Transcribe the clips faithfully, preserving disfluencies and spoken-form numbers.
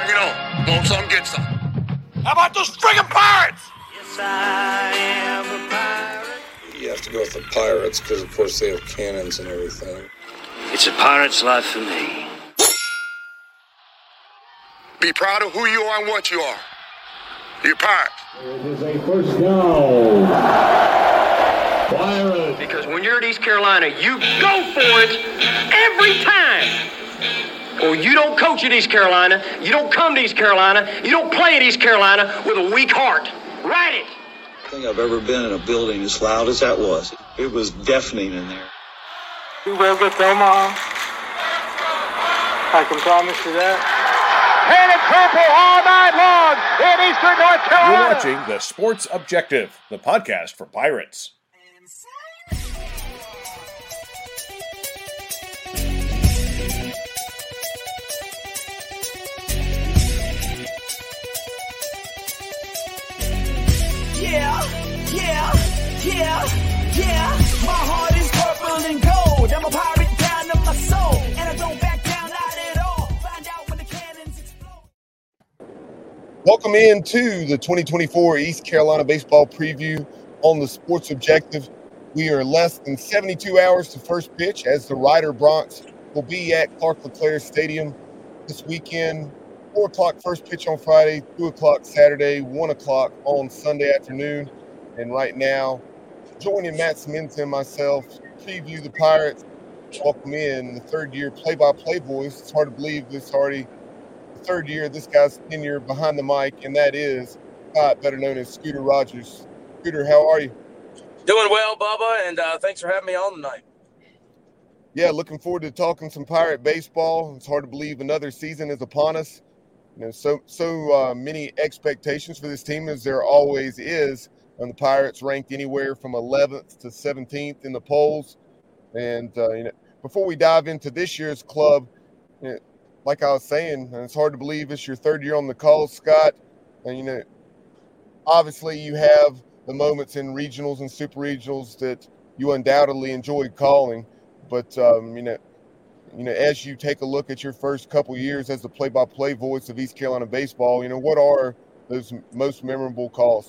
Bring it on. Want some, get some. How about those friggin' Pirates? Yes, I am a pirate. You have to go with the Pirates because, of course, they have cannons and everything. It's a pirate's life for me. Be proud of who you are and what you are. You're Pirates. It is a first down. Pirates. Because when you're at East Carolina, you go for it every time. Or you don't coach at East Carolina, you don't come to East Carolina, you don't play at East Carolina with a weak heart. Write it. I think I've ever been in a building as loud as that was. It was deafening in there. We will get Omaha. I can promise you that. Painted purple all night long in Eastern North Carolina. You're watching The Sports Objective, the podcast for Pirates. Yeah, yeah, yeah, yeah. My heart is purple and gold. I'm a pirate down to my soul, and I don't back down, not at all. Find out when the cannons explode. Welcome into the twenty twenty-four East Carolina baseball preview on the Sports Objective. We are less than seventy-two hours to first pitch as the Ryder Bronx will be at Clark LeClair Stadium this weekend. four o'clock first pitch on Friday, two o'clock Saturday, one o'clock on Sunday afternoon. And right now, joining Matt Simmons and myself, preview the Pirates, welcome in the third year play-by-play voice. It's hard to believe this already the third year this guy's tenure behind the mic, and that is Scott, better known as Scooter Rogers. Scooter, how are you? Doing well, Bubba, and uh, thanks for having me on tonight. Yeah, looking forward to talking some Pirate baseball. It's hard to believe another season is upon us. You know, so so uh, many expectations for this team as there always is. And the Pirates ranked anywhere from eleventh to seventeenth in the polls. And uh, you know, before we dive into this year's club, you know, like I was saying, it's hard to believe it's your third year on the call, Scott. And you know, obviously you have the moments in regionals and super regionals that you undoubtedly enjoyed calling, but um, you know. You know, as you take a look at your first couple years as the play-by-play voice of East Carolina baseball, you know, what are those most memorable calls?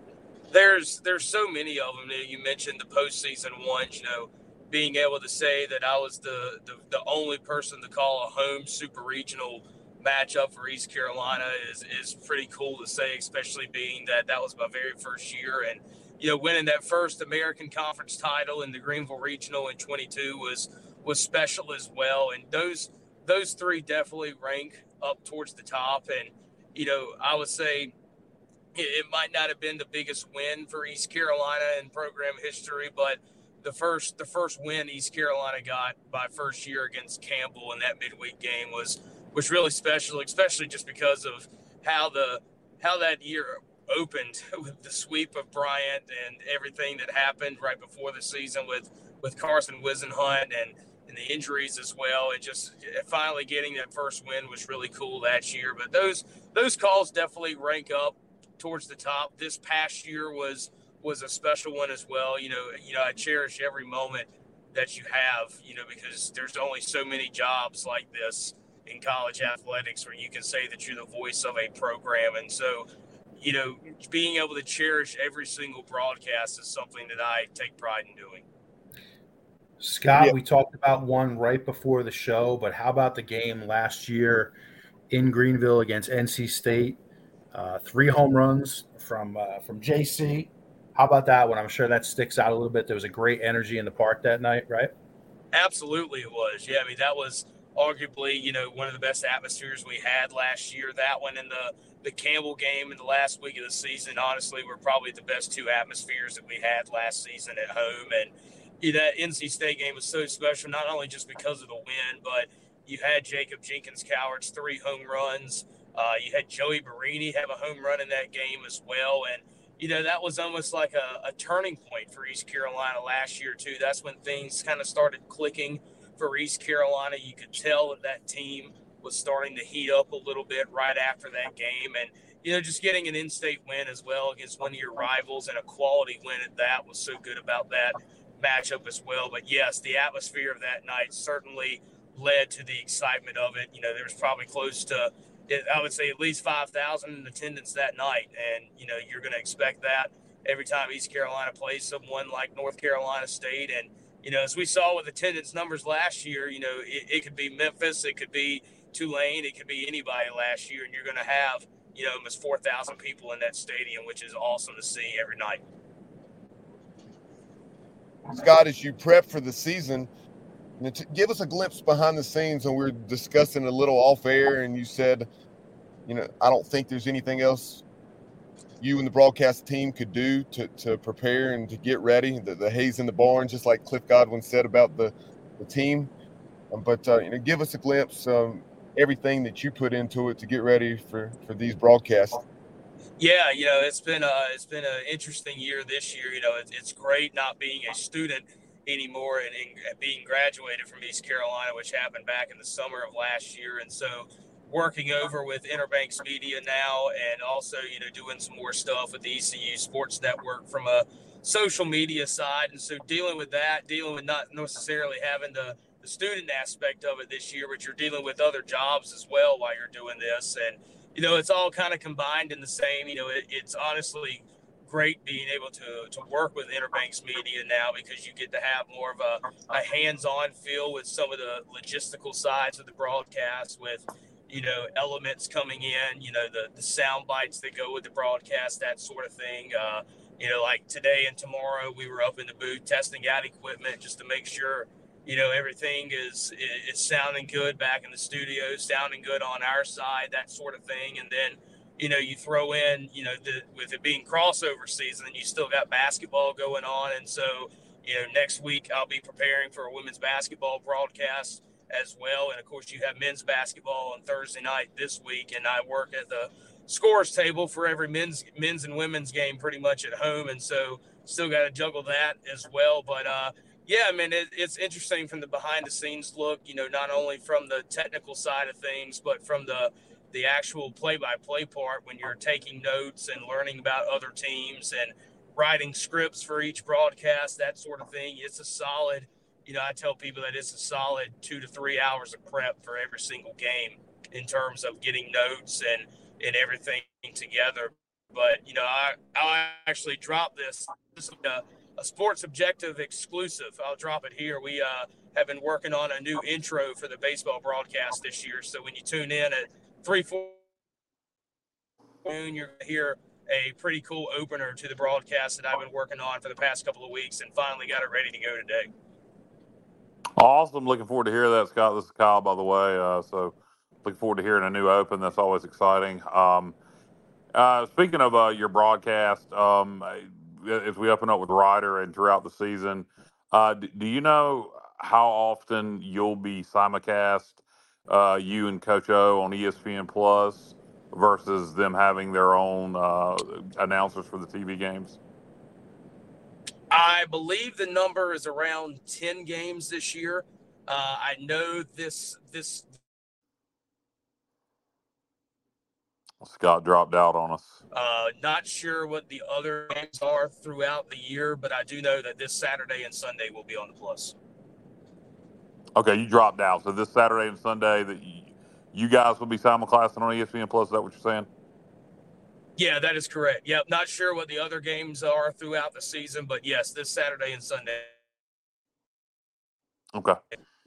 There's there's so many of them. You mentioned the postseason ones, you know, being able to say that I was the, the, the only person to call a home super regional matchup for East Carolina is, is pretty cool to say, especially being that that was my very first year. And, you know, winning that first American Conference title in the Greenville Regional in twenty-two was – was special as well. And those those three definitely rank up towards the top. And, you know, I would say it, it might not have been the biggest win for East Carolina in program history, but the first the first win East Carolina got by first year against Campbell in that midweek game was was really special, especially just because of how the how that year opened with the sweep of Bryant and everything that happened right before the season with with Carson Wisenhunt and and the injuries as well, and just finally getting that first win was really cool that year. But those those calls definitely rank up towards the top. This past year was was a special one as well. You know, you know, I cherish every moment that you have, you know, because there's only so many jobs like this in college athletics where you can say that you're the voice of a program. And so, you know, being able to cherish every single broadcast is something that I take pride in doing. Scott, yeah. We talked about one right before the show, but how about the game last year in Greenville against N C State? Uh, three home runs from uh, from J C. How about that one? I'm sure that sticks out a little bit. There was a great energy in the park that night, right? Absolutely it was. Yeah, I mean, that was arguably, you know, one of the best atmospheres we had last year. That one and the, the Campbell game in the last week of the season, honestly, were probably the best two atmospheres that we had last season at home. And you know, that N C State game was so special, not only just because of the win, but you had Jacob Jenkins-Coward's three home runs. Uh, you had Joey Barini have a home run in that game as well. And, you know, that was almost like a, a turning point for East Carolina last year, too. That's when things kind of started clicking for East Carolina. You could tell that that team was starting to heat up a little bit right after that game. And, you know, just getting an in-state win as well against one of your rivals and a quality win at that was so good about that matchup as well. But yes, the atmosphere of that night certainly led to the excitement of it. You know, there was probably close to it, I would say at least five thousand in attendance that night. And, you know, you're going to expect that every time East Carolina plays someone like North Carolina State. And, you know, as we saw with attendance numbers last year, you know, it, it could be Memphis, it could be Tulane, it could be anybody last year. And you're going to have, you know, almost four thousand people in that stadium, which is awesome to see every night. Scott, as you prep for the season, give us a glimpse behind the scenes. And we were discussing a little off air, and you said, you know, I don't think there's anything else you and the broadcast team could do to, to prepare and to get ready. The, the hay's in the barn, just like Cliff Godwin said about the, the team. Um, but, uh, you know, give us a glimpse, um, everything that you put into it to get ready for, for these broadcasts. Yeah, you know, it's been a, it's been an interesting year this year. You know, it, it's great not being a student anymore and, and being graduated from East Carolina, which happened back in the summer of last year. And so working over with Interbanks Media now, and also, you know, doing some more stuff with the E C U Sports Network from a social media side. And so dealing with that, dealing with not necessarily having the, the student aspect of it this year, but you're dealing with other jobs as well while you're doing this. And, you know, it's all kind of combined in the same. You know, it, it's honestly great being able to to work with Interbanks Media now, because you get to have more of a, a hands-on feel with some of the logistical sides of the broadcast, with, you know, elements coming in, you know, the, the sound bites that go with the broadcast, that sort of thing. Uh, you know, like today and tomorrow, we were up in the booth testing out equipment just to make sure, you know, everything is, is sounding good back in the studio, sounding good on our side, that sort of thing. And then, you know, you throw in, you know, the, with it being crossover season, you still got basketball going on. And so, you know, next week I'll be preparing for a women's basketball broadcast as well. And of course you have men's basketball on Thursday night this week. And I work at the scores table for every men's, men's and women's game pretty much at home. And so still got to juggle that as well. But, uh, yeah, I mean, it, it's interesting from the behind the scenes look, you know, not only from the technical side of things, but from the, the actual play-by-play part, when you're taking notes and learning about other teams and writing scripts for each broadcast, that sort of thing. It's a solid, you know, I tell people that it's a solid two to three hours of prep for every single game in terms of getting notes and, and everything together. But, you know, I, I actually dropped this. This is a, a Sports Objective exclusive. I'll drop it here. We uh, have been working on a new intro for the baseball broadcast this year. So when you tune in at three, four, you're going to hear a pretty cool opener to the broadcast that I've been working on for the past couple of weeks, and finally got it ready to go today. Awesome. Looking forward to hear that, Scott. This is Kyle, by the way. Uh, so looking forward to hearing a new open. That's always exciting. Um, uh, speaking of uh, your broadcast, um, as we open up with Ryder and throughout the season, uh, do you know how often you'll be simulcast, uh, you and Coach O on E S P N Plus, versus them having their own uh, announcers for the T V games? I believe the number is around ten games this year. Uh, I know this this. Scott dropped out on us. Uh, not sure what the other games are throughout the year, but I do know that this Saturday and Sunday will be on the Plus. Okay, you dropped out. So this Saturday and Sunday, that you, you guys will be simulcasting on E S P N Plus. Is that what you're saying? Yeah, that is correct. Yep, not sure what the other games are throughout the season, but yes, this Saturday and Sunday. Okay.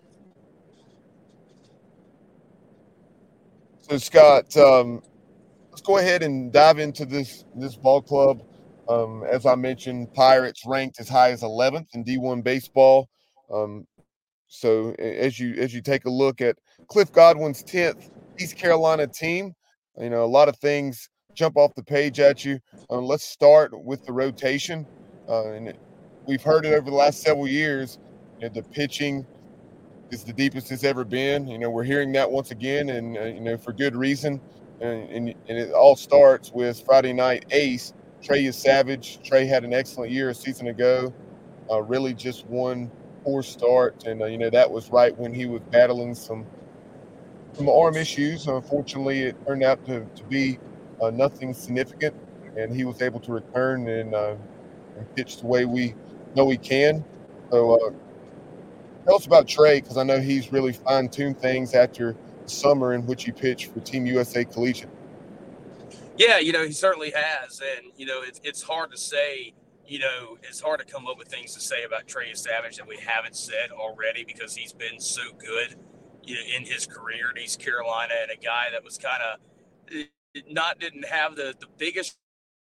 So Scott, um, let's go ahead and dive into this this ball club. Um, as I mentioned, Pirates ranked as high as eleventh in D one baseball. Um, so as you as you take a look at Cliff Godwin's tenth East Carolina team, you know, a lot of things jump off the page at you. Um, let's start with the rotation. Uh, and we've heard it over the last several years. You know, the pitching is the deepest it's ever been. You know, we're hearing that once again, and uh, you know, for good reason. And, and and it all starts with Friday night ace Trey is Savage. Trey had an excellent year a season ago. Uh, really, just one poor start, and uh, you know, that was right when he was battling some some arm issues. Unfortunately, it turned out to to be uh, nothing significant, and he was able to return and, uh, and pitch the way we know he can. So. Uh, Tell us about Trey, because I know he's really fine-tuned things after summer in which he pitched for Team U S A Collegiate. Yeah, you know, he certainly has. And, you know, it's, it's hard to say, you know, it's hard to come up with things to say about Trey Savage that we haven't said already because he's been so good, you know, in his career at East Carolina, and a guy that was kind of not didn't have the, the biggest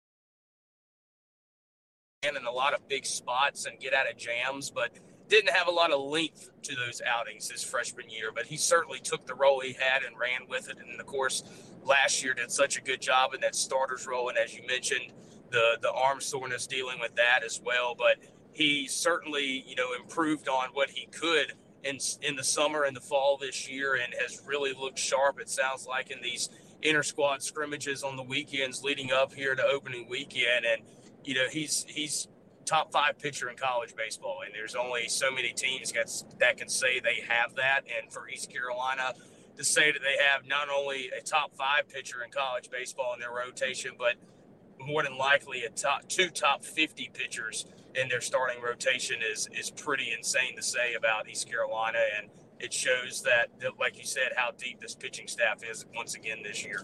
and in a lot of big spots and get out of jams, but didn't have a lot of length to those outings his freshman year. But he certainly took the role he had and ran with it. And, of course, last year did such a good job in that starter's role. And as you mentioned, the the arm soreness, dealing with that as well. But he certainly, you know, improved on what he could in in the summer and the fall this year and has really looked sharp, it sounds like, in these inter-squad scrimmages on the weekends leading up here to opening weekend. And, you know, he's he's top five pitcher in college baseball, and there's only so many teams that can say they have that. And for East Carolina to say that they have not only a top five pitcher in college baseball in their rotation, but more than likely a top two top fifty pitchers in their starting rotation is is pretty insane to say about East Carolina. And it shows that, that, like you said, how deep this pitching staff is once again this year.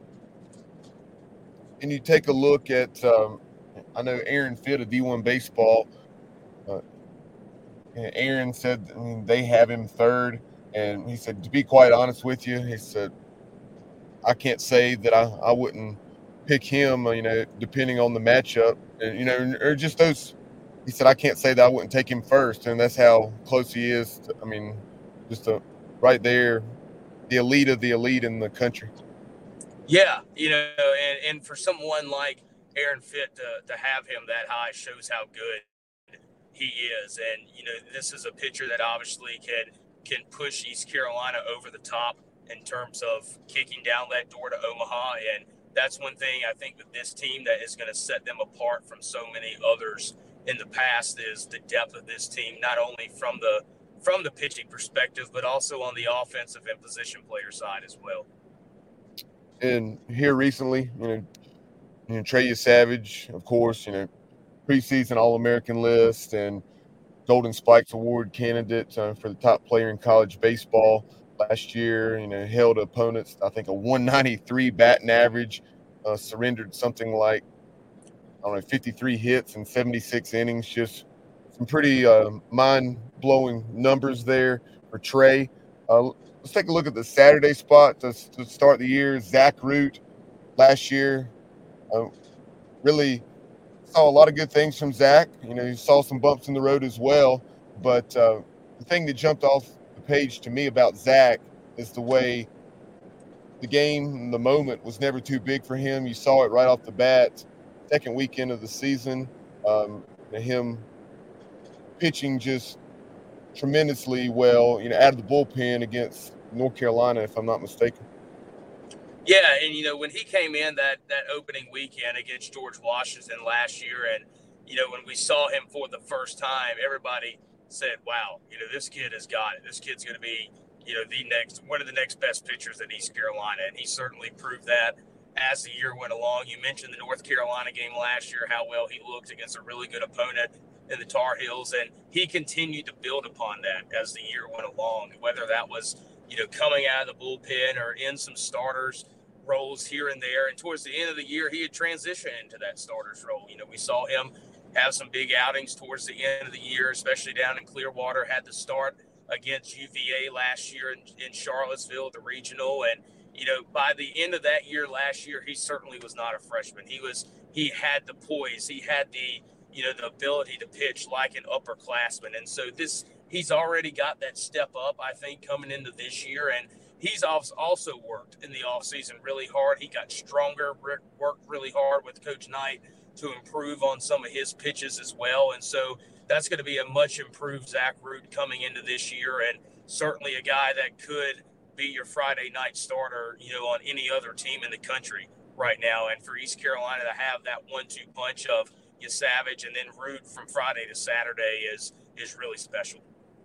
And you take a look at, um, I know Aaron Fitt of D one Baseball. Uh, Aaron said, I mean, they have him third, and he said, to be quite honest with you, he said, I can't say that I, I wouldn't pick him, you know, depending on the matchup, and you know, or just those. He said, I can't say that I wouldn't take him first, and that's how close he is. To, I mean, just a, right there, the elite of the elite in the country. Yeah, you know, and, and for someone like Aaron Fitt to, to have him that high shows how good he is. And, you know, this is a pitcher that obviously can can push East Carolina over the top in terms of kicking down that door to Omaha. And that's one thing I think with this team that is going to set them apart from so many others in the past is the depth of this team, not only from the from the pitching perspective, but also on the offensive and position player side as well. And here recently, you know, you know, Trey Savage, of course, you know, preseason All-American list and Golden Spikes Award candidate uh, for the top player in college baseball last year. You know, held opponents, I think, a one ninety-three batting average, uh, surrendered something like, I don't know, fifty-three hits in seventy-six innings. Just some pretty uh, mind-blowing numbers there for Trey. Uh, let's take a look at the Saturday spot to, to start the year. Zach Root last year. Uh, really saw a lot of good things from Zach. You know, he saw some bumps in the road as well. But uh, the thing that jumped off the page to me about Zach is the way the game, the moment was never too big for him. You saw it right off the bat. Second weekend of the season, um, him pitching just tremendously well, you know, out of the bullpen against North Carolina, if I'm not mistaken. Yeah, and, you know, when he came in that, that opening weekend against George Washington last year, and, you know, when we saw him for the first time, everybody said, wow, you know, this kid has got it. This kid's going to be, you know, the next one of the next best pitchers at East Carolina, and he certainly proved that as the year went along. You mentioned the North Carolina game last year, how well he looked against a really good opponent in the Tar Heels, and he continued to build upon that as the year went along, whether that was, you know, coming out of the bullpen or in some starters roles here and there. And towards the end of the year, he had transitioned into that starters role. You know, we saw him have some big outings towards the end of the year, especially down in Clearwater, had the start against U V A last year in, in Charlottesville, the regional. And, you know, by the end of that year last year, he certainly was not a freshman. He was, he had the poise, he had the, you know, the ability to pitch like an upperclassman. And so this, he's already got that step up, I think, coming into this year. And he's also worked in the offseason really hard. He got stronger, worked really hard with Coach Knight to improve on some of his pitches as well. And so that's going to be a much improved Zach Root coming into this year, and certainly a guy that could be your Friday night starter, you know, on any other team in the country right now. And for East Carolina to have that one two punch of Savage and then Root from Friday to Saturday is is really special.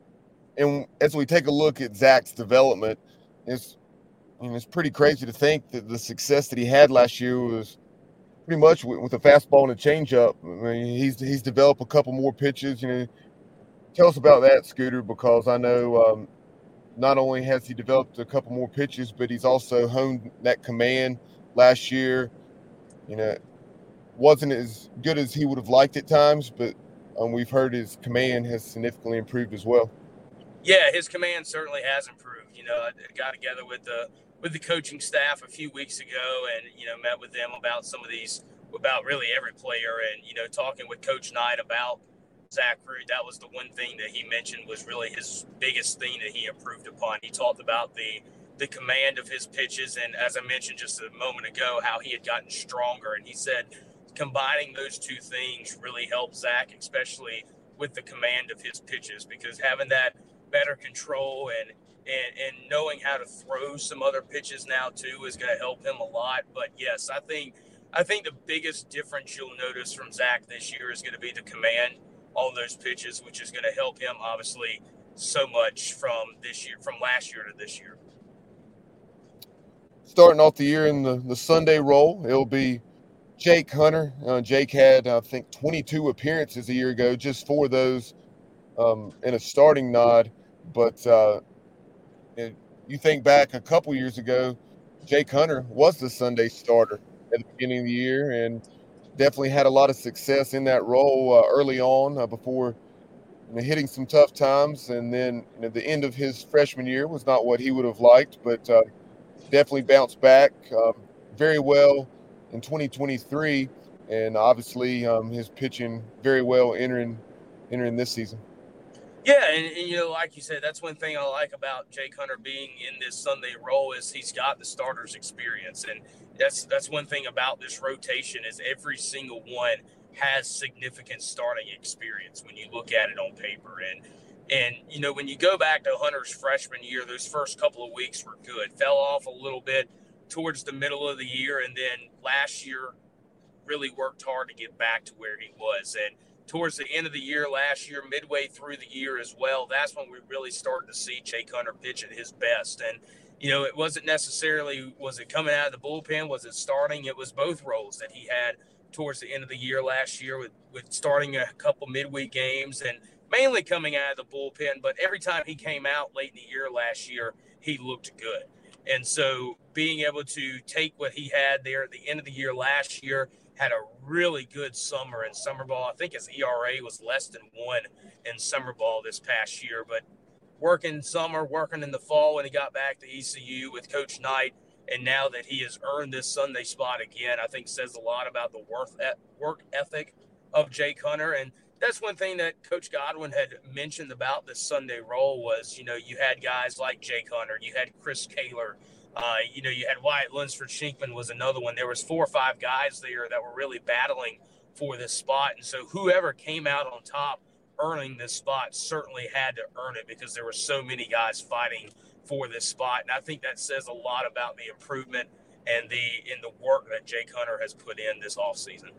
And as we take a look at Zach's development, it's, I mean, it's pretty crazy to think that the success that he had last year was pretty much with, with a fastball and a changeup. I mean, he's he's developed a couple more pitches. You know, tell us about that, Scooter, because I know um, not only has he developed a couple more pitches, but he's also honed that command last year. You know, wasn't as good as he would have liked at times, but um, we've heard his command has significantly improved as well. Yeah, his command certainly has improved. You know, I got together with the with the coaching staff a few weeks ago, and you know, met with them about some of these, about really every player, and you know, talking with Coach Knight about Zach Root. That was the one thing that he mentioned was really his biggest thing that he improved upon. He talked about the the command of his pitches, and as I mentioned just a moment ago, how he had gotten stronger. And he said combining those two things really helped Zach, especially with the command of his pitches, because having that better control and and, and knowing how to throw some other pitches now too is going to help him a lot. But yes, I think I think the biggest difference you'll notice from Zach this year is going to be the command on those pitches, which is going to help him obviously so much from this year, from last year to this year. Starting off the year in the, the Sunday role, it'll be Jake Hunter. Uh, Jake had, I think, twenty-two appearances a year ago, just four of those um, in a starting nod. But uh, it, you think back a couple years ago, Jake Hunter was the Sunday starter at the beginning of the year and definitely had a lot of success in that role uh, early on uh, before you know, hitting some tough times. And then you know, the end of his freshman year was not what he would have liked, but uh, definitely bounced back um, very well in twenty twenty-three, and obviously um, his pitching very well entering entering this season. Yeah, and, and, you know, like you said, that's one thing I like about Jake Hunter being in this Sunday role is he's got the starter's experience. And that's that's one thing about this rotation is every single one has significant starting experience when you look at it on paper. And, and you know, when you go back to Hunter's freshman year, those first couple of weeks were good. Fell off a little bit towards the middle of the year, and then last year really worked hard to get back to where he was. And towards the end of the year last year, midway through the year as well, that's when we really started to see Jake Hunter pitch at his best. And, you know, it wasn't necessarily, was it coming out of the bullpen? Was it starting? It was both roles that he had towards the end of the year last year with, with starting a couple midweek games and mainly coming out of the bullpen. But every time he came out late in the year last year, he looked good. And so being able to take what he had there at the end of the year last year, had a really good summer in summer ball. I think his E R A was less than one in summer ball this past year, but working summer, working in the fall when he got back to E C U with Coach Knight, and now that he has earned this Sunday spot again, I think says a lot about the work ethic of Jake Hunter. And that's one thing that Coach Godwin had mentioned about this Sunday role was, you know, you had guys like Jake Hunter, you had Chris Kaler, Uh, you know, you had Wyatt Lunsford Shinkman was another one. There was four or five guys there that were really battling for this spot. And so whoever came out on top earning this spot certainly had to earn it because there were so many guys fighting for this spot. And I think that says a lot about the improvement and the in the work that Jake Hunter has put in this offseason.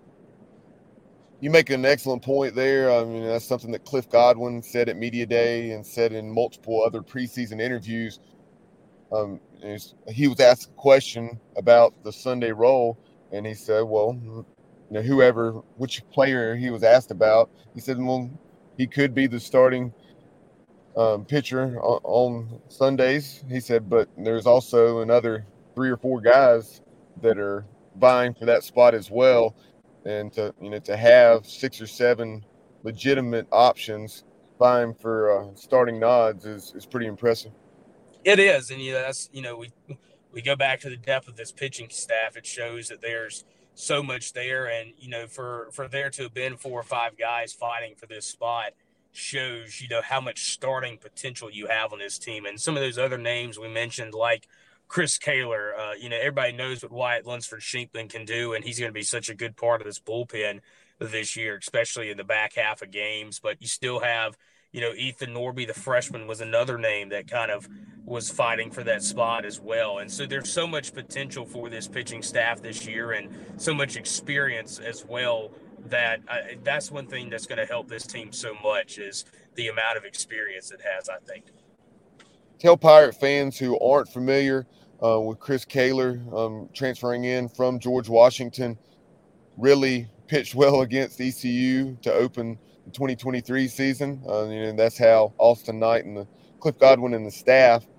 You make an excellent point there. I mean, that's something that Cliff Godwin said at Media Day and said in multiple other preseason interviews. Um, he was asked a question about the Sunday role, and he said, well, you know, whoever, which player he was asked about, he said, well, he could be the starting um, pitcher on, on Sundays. He said, but there's also another three or four guys that are vying for that spot as well. And to, you know, to have six or seven legitimate options vying for uh, starting nods is, is pretty impressive. It is, and you know, that's you know we we go back to the depth of this pitching staff. It shows that there's so much there, and you know, for for there to have been four or five guys fighting for this spot shows you know how much starting potential you have on this team. And some of those other names we mentioned, like Chris Kaler, uh, you know, everybody knows what Wyatt Lunsford Shinkman can do, and he's going to be such a good part of this bullpen this year, especially in the back half of games. But you still have. You know, Ethan Norby, the freshman, was another name that kind of was fighting for that spot as well. And so there's so much potential for this pitching staff this year and so much experience as well that I, that's one thing that's going to help this team so much is the amount of experience it has, I think. Tell Pirate fans who aren't familiar uh, with Chris Kaler um, transferring in from George Washington, really pitched well against E C U to open twenty twenty-three season. Uh, you know, that's how Austin Knight and the Cliff Godwin and the staff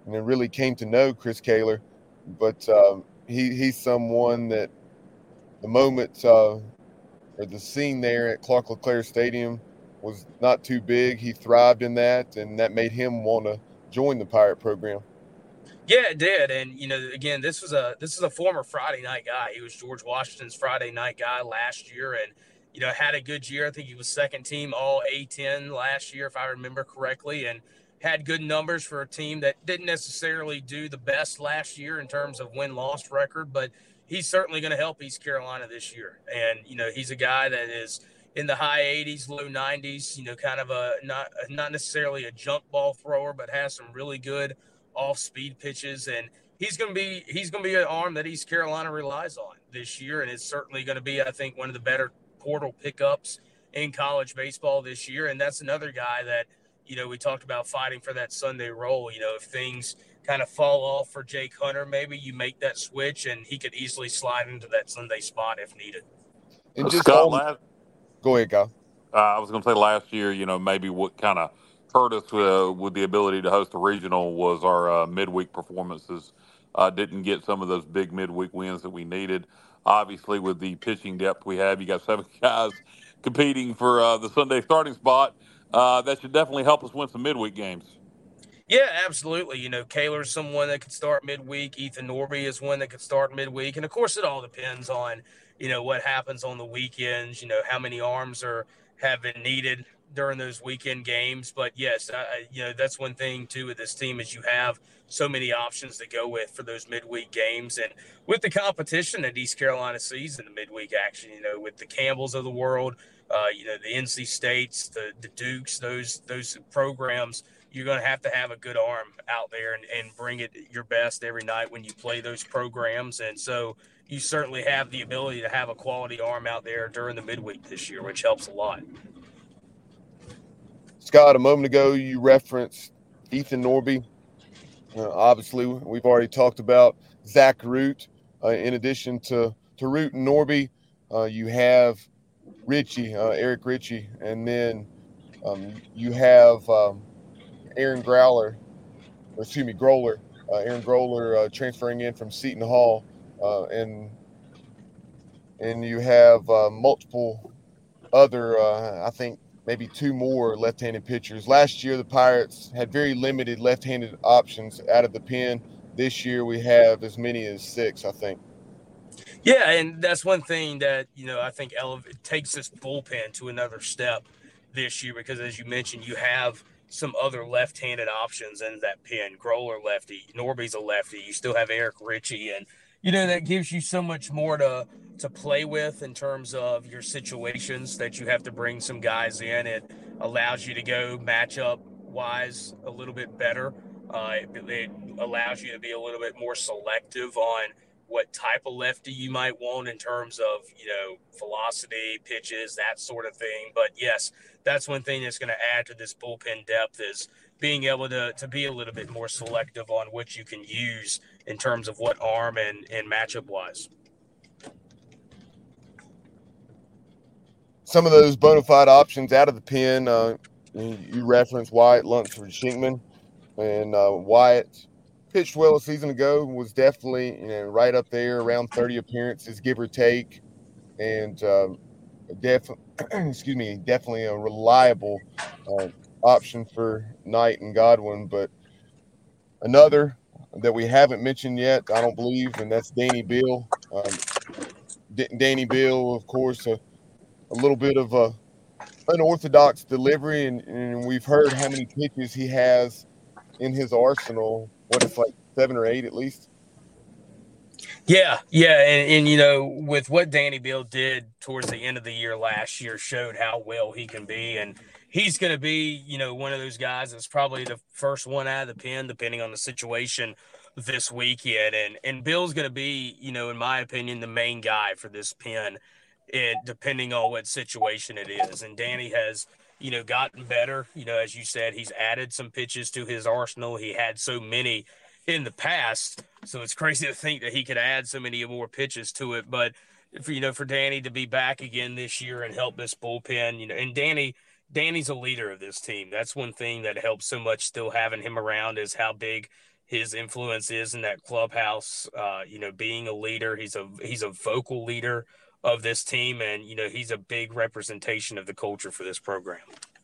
and then really came to know Chris Kaler. But um, he he's someone that the moment uh, or the scene there at Clark LeClaire Stadium was not too big. He thrived in that, and that made him want to join the Pirate program. Yeah, it did. And, you know, again, this was a this is a former Friday night guy. He was George Washington's Friday night guy last year and, you know, had a good year. I think he was second team all A ten last year, if I remember correctly, and had good numbers for a team that didn't necessarily do the best last year in terms of win-loss record, but he's certainly going to help East Carolina this year. And, you know, he's a guy that is in the high eighties, low nineties, you know, kind of a not not necessarily a junk ball thrower, but has some really good off-speed pitches, and he's going to be he's going to be an arm that East Carolina relies on this year, and it's certainly going to be, I think, one of the better portal pickups in college baseball this year. And that's another guy that, you know, we talked about fighting for that Sunday role. You know, if things kind of fall off for Jake Hunter, maybe you make that switch, and he could easily slide into that Sunday spot if needed. And just Scott, on, last, go ahead, Kyle. Uh, I was going to say last year, you know, maybe what kind of hurt us uh, with the ability to host a regional was our uh, midweek performances. Uh, didn't get some of those big midweek wins that we needed. Obviously, with the pitching depth we have, you got seven guys competing for uh, the Sunday starting spot. Uh, that should definitely help us win some midweek games. Yeah, absolutely. You know, Kaler's someone that could start midweek. Ethan Norby is one that could start midweek. And, of course, it all depends on, you know, what happens on the weekends, you know, how many arms are have been needed during those weekend games. But yes, I, you know, that's one thing too with this team is you have so many options to go with for those midweek games. And with the competition that East Carolina sees in the midweek action, you know, with the Campbells of the world, uh, you know, the N C States, the, the Dukes, those, those programs, you're going to have to have a good arm out there and, and bring it your best every night when you play those programs. And so you certainly have the ability to have a quality arm out there during the midweek this year, which helps a lot. Scott, a moment ago, you referenced Ethan Norby. Uh, obviously, we've already talked about Zach Root. Uh, in addition to, to Root and Norby, uh, you have Ritchie, uh, Eric Ritchie, and then um, you have um, Aaron Growler, or excuse me, Groller. Uh, Aaron Groller uh, transferring in from Seton Hall, uh, and and you have uh, multiple other, uh, I think, maybe two more left-handed pitchers. Last year, the Pirates had very limited left-handed options out of the pen. This year, we have as many as six, I think. Yeah, and that's one thing that, you know, I think elevate, takes this bullpen to another step this year because, as you mentioned, you have some other left-handed options in that pen. Groller lefty, Norby's a lefty. You still have Eric Ritchie, and, you know, that gives you so much more to – to play with in terms of your situations that you have to bring some guys in. It allows you to go matchup wise a little bit better. Uh, it, it allows you to be a little bit more selective on what type of lefty you might want in terms of, you know, velocity, pitches, that sort of thing. But yes, that's one thing that's going to add to this bullpen depth is being able to, to be a little bit more selective on what you can use in terms of what arm and, and matchup wise. Some of those bona fide options out of the pen, uh, you referenced Wyatt Lunsford Shinkman, and uh, Wyatt pitched well a season ago, was definitely, you know, right up there, around thirty appearances, give or take, and uh, def- excuse me, definitely a reliable uh, option for Knight and Godwin. But another that we haven't mentioned yet, I don't believe, and that's Danny Beal. Um, D- Danny Beal, of course, uh, a little bit of a unorthodox delivery, and, and we've heard how many pitches he has in his arsenal. What, it's like seven or eight at least? Yeah, yeah, and, and you know, with what Danny Beal did towards the end of the year last year showed how well he can be, and he's going to be, you know, one of those guys that's probably the first one out of the pen, depending on the situation this weekend, and, and Bill's going to be, you know, in my opinion, the main guy for this pen, and depending on what situation it is. And Danny has, you know, gotten better. You know, as you said, he's added some pitches to his arsenal. He had so many in the past, so it's crazy to think that he could add so many more pitches to it. But, for, you know, for Danny to be back again this year and help this bullpen, you know, and Danny, Danny's a leader of this team. That's one thing that helps so much still having him around is how big his influence is in that clubhouse. Uh, you know, being a leader, he's a he's a vocal leader of this team, and you know, he's a big representation of the culture for this program.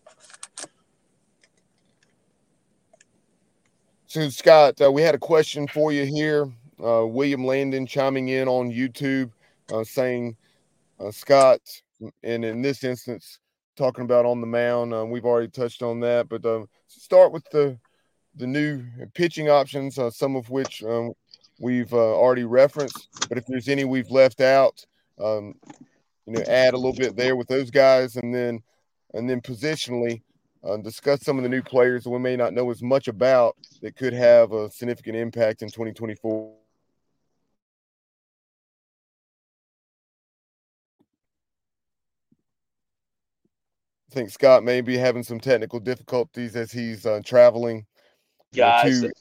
So, Scott, uh, we had a question for you here. Uh, William Landon chiming in on YouTube, uh, saying, uh, Scott, and in this instance, talking about on the mound. Uh, we've already touched on that, but uh, start with the the new pitching options, uh, some of which um, we've uh, already referenced. But if there's any we've left out, um, you know, add a little bit there with those guys, and then and then positionally uh, discuss some of the new players that we may not know as much about that could have a significant impact in twenty twenty-four. I think Scott may be having some technical difficulties as he's uh, traveling. Guys, to,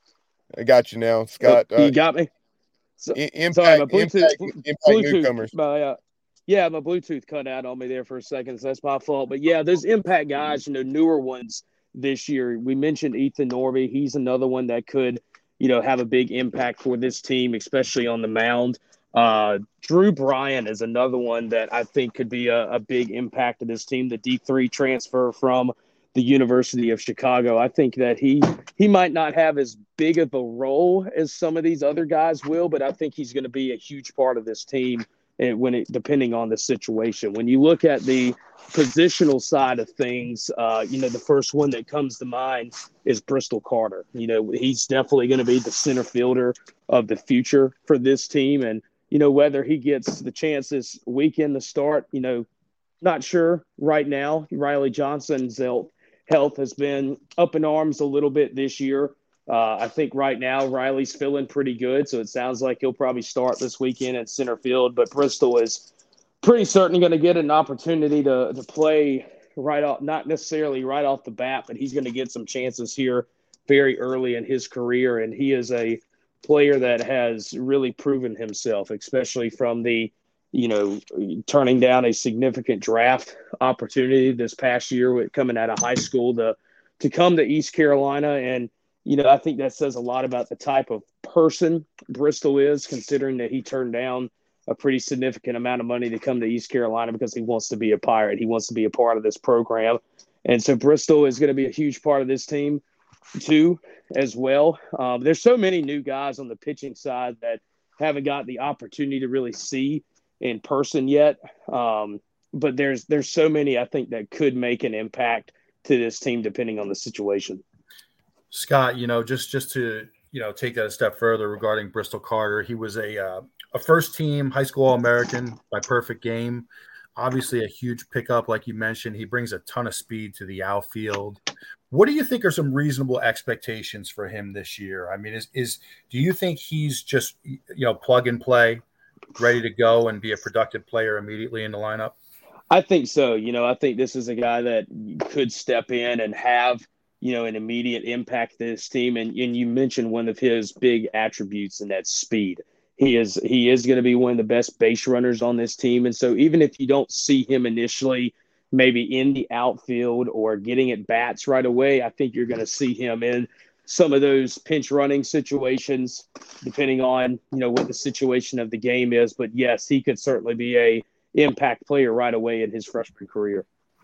I got you now, Scott. Oh, you got me. So, impact, sorry, my Bluetooth, impact, impact Bluetooth newcomers. My, uh, yeah, my Bluetooth cut out on me there for a second, so that's my fault. But yeah, those impact guys, you know, newer ones this year. We mentioned Ethan Norby. He's another one that could, you know, have a big impact for this team, especially on the mound. Uh, Drew Bryan is another one that I think could be a, a big impact to this team. The D three transfer from the University of Chicago. I think that he he might not have as big of a role as some of these other guys will, but I think he's going to be a huge part of this team. And when it depending on the situation, when you look at the positional side of things, uh, you know, the first one that comes to mind is Bristol Carter. You know, he's definitely going to be the center fielder of the future for this team. And, you know, whether he gets the chance this weekend to start, you know, not sure right now. Riley Johnson's health has been up in arms a little bit this year. Uh, I think right now Riley's feeling pretty good, so it sounds like he'll probably start this weekend at center field. But Bristol is pretty certain going to get an opportunity to to play right off, not necessarily right off the bat, but he's going to get some chances here very early in his career. And he is a player that has really proven himself, especially from the, you know, turning down a significant draft opportunity this past year with coming out of high school to to come to East Carolina. And you know, I think that says a lot about the type of person Bristol is, considering that he turned down a pretty significant amount of money to come to East Carolina because he wants to be a Pirate. He wants to be a part of this program. And so Bristol is going to be a huge part of this team too, as well. Um, there's so many new guys on the pitching side that haven't got the opportunity to really see in person yet. Um, but there's, there's so many, I think, that could make an impact to this team depending on the situation. Scott, you know, just just to, you know, take that a step further regarding Bristol Carter, he was a uh, a first-team high school All-American by perfect game. Obviously a huge pickup, like you mentioned. He brings a ton of speed to the outfield. What do you think are some reasonable expectations for him this year? I mean, is is do you think he's just, you know, plug and play, ready to go and be a productive player immediately in the lineup? I think so. You know, I think this is a guy that could step in and have, you know, an immediate impact to this team. And, and you mentioned one of his big attributes, and that's speed. He is he is going to be one of the best base runners on this team. And so even if you don't see him initially maybe in the outfield or getting at bats right away, I think you're going to see him in some of those pinch running situations, depending on, you know, what the situation of the game is. But yes, he could certainly be a impact player right away in his freshman career.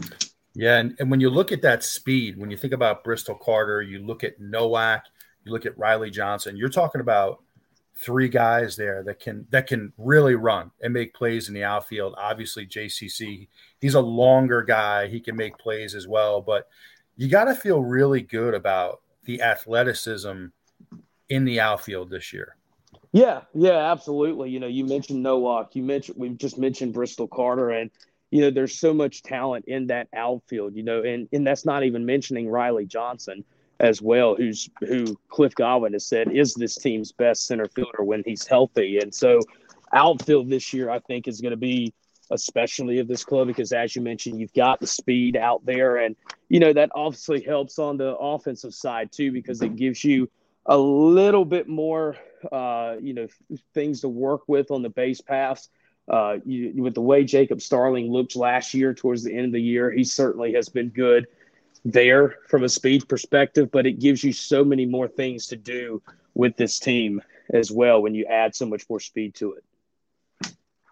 Yeah, and, and when you look at that speed, when you think about Bristol Carter, you look at Nowak, you look at Riley Johnson, you're talking about three guys there that can that can really run and make plays in the outfield. Obviously, J C C, he's a longer guy. He can make plays as well. But you got to feel really good about the athleticism in the outfield this year. Yeah, yeah, absolutely. You know, you mentioned Nowak. You mentioned we've just mentioned Bristol Carter, and you know, there's so much talent in that outfield, you know, and, and that's not even mentioning Riley Johnson as well, who's who Cliff Godwin has said is this team's best center fielder when he's healthy. And so outfield this year, I think, is going to be a specialty of this club because, as you mentioned, you've got the speed out there. And, you know, that obviously helps on the offensive side, too, because it gives you a little bit more, uh, you know, things to work with on the base paths. Uh, you, with the way Jacob Starling looked last year towards the end of the year, he certainly has been good there from a speed perspective, but it gives you so many more things to do with this team as well when you add so much more speed to it.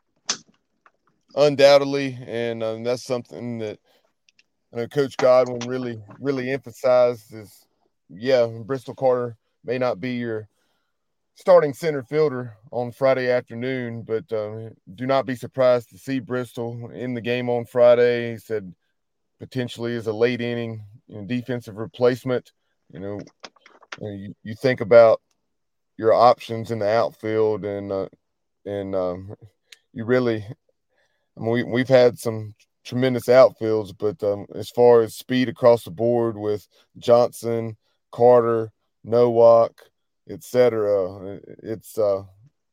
Undoubtedly, and um, that's something that you know, Coach Godwin really, really emphasized is, yeah, Bristol Carter may not be your starting center fielder on Friday afternoon, but uh, do not be surprised to see Bristol in the game on Friday. He said potentially as a late inning you know, defensive replacement. You know, you, you think about your options in the outfield, and uh, and um, you really, I mean, we, we've had some tremendous outfields, but um, as far as speed across the board with Johnson, Carter, Nowak, et cetera, it's uh,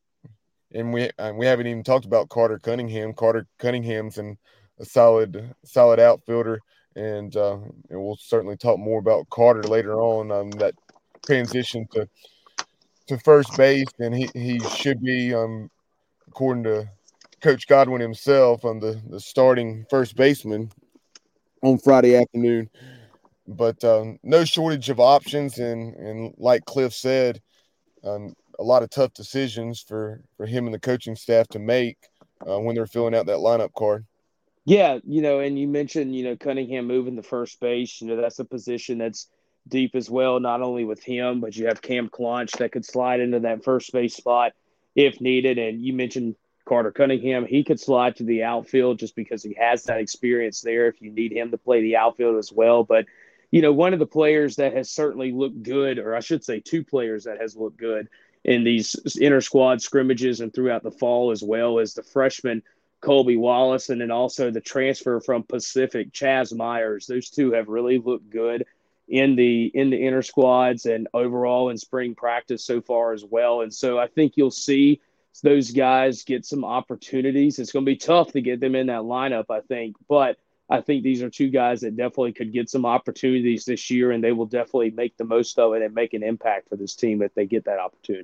and we and we haven't even talked about Carter Cunningham. Carter Cunningham's an, a solid solid outfielder, and uh, and we'll certainly talk more about Carter later on. Um, that transition to to first base, and he he should be, um, according to Coach Godwin himself, on the, the starting first baseman on Friday afternoon. But um, no shortage of options, and and like Cliff said, um, a lot of tough decisions for, for him and the coaching staff to make uh, when they're filling out that lineup card. Yeah, you know, and you mentioned, you know, Cunningham moving to first base. You know, that's a position that's deep as well, not only with him, but you have Cam Clonch that could slide into that first base spot if needed. And you mentioned Carter Cunningham. He could slide to the outfield just because he has that experience there if you need him to play the outfield as well. But, you know, one of the players that has certainly looked good, or I should say two players that has looked good in these inter-squad scrimmages and throughout the fall as well, is the freshman Colby Wallace, and then also the transfer from Pacific, Chaz Myers. Those two have really looked good in the in the inter squads and overall in spring practice so far as well. And so I think you'll see those guys get some opportunities. It's going to be tough to get them in that lineup, I think, but I think these are two guys that definitely could get some opportunities this year, and they will definitely make the most of it and make an impact for this team if they get that opportunity.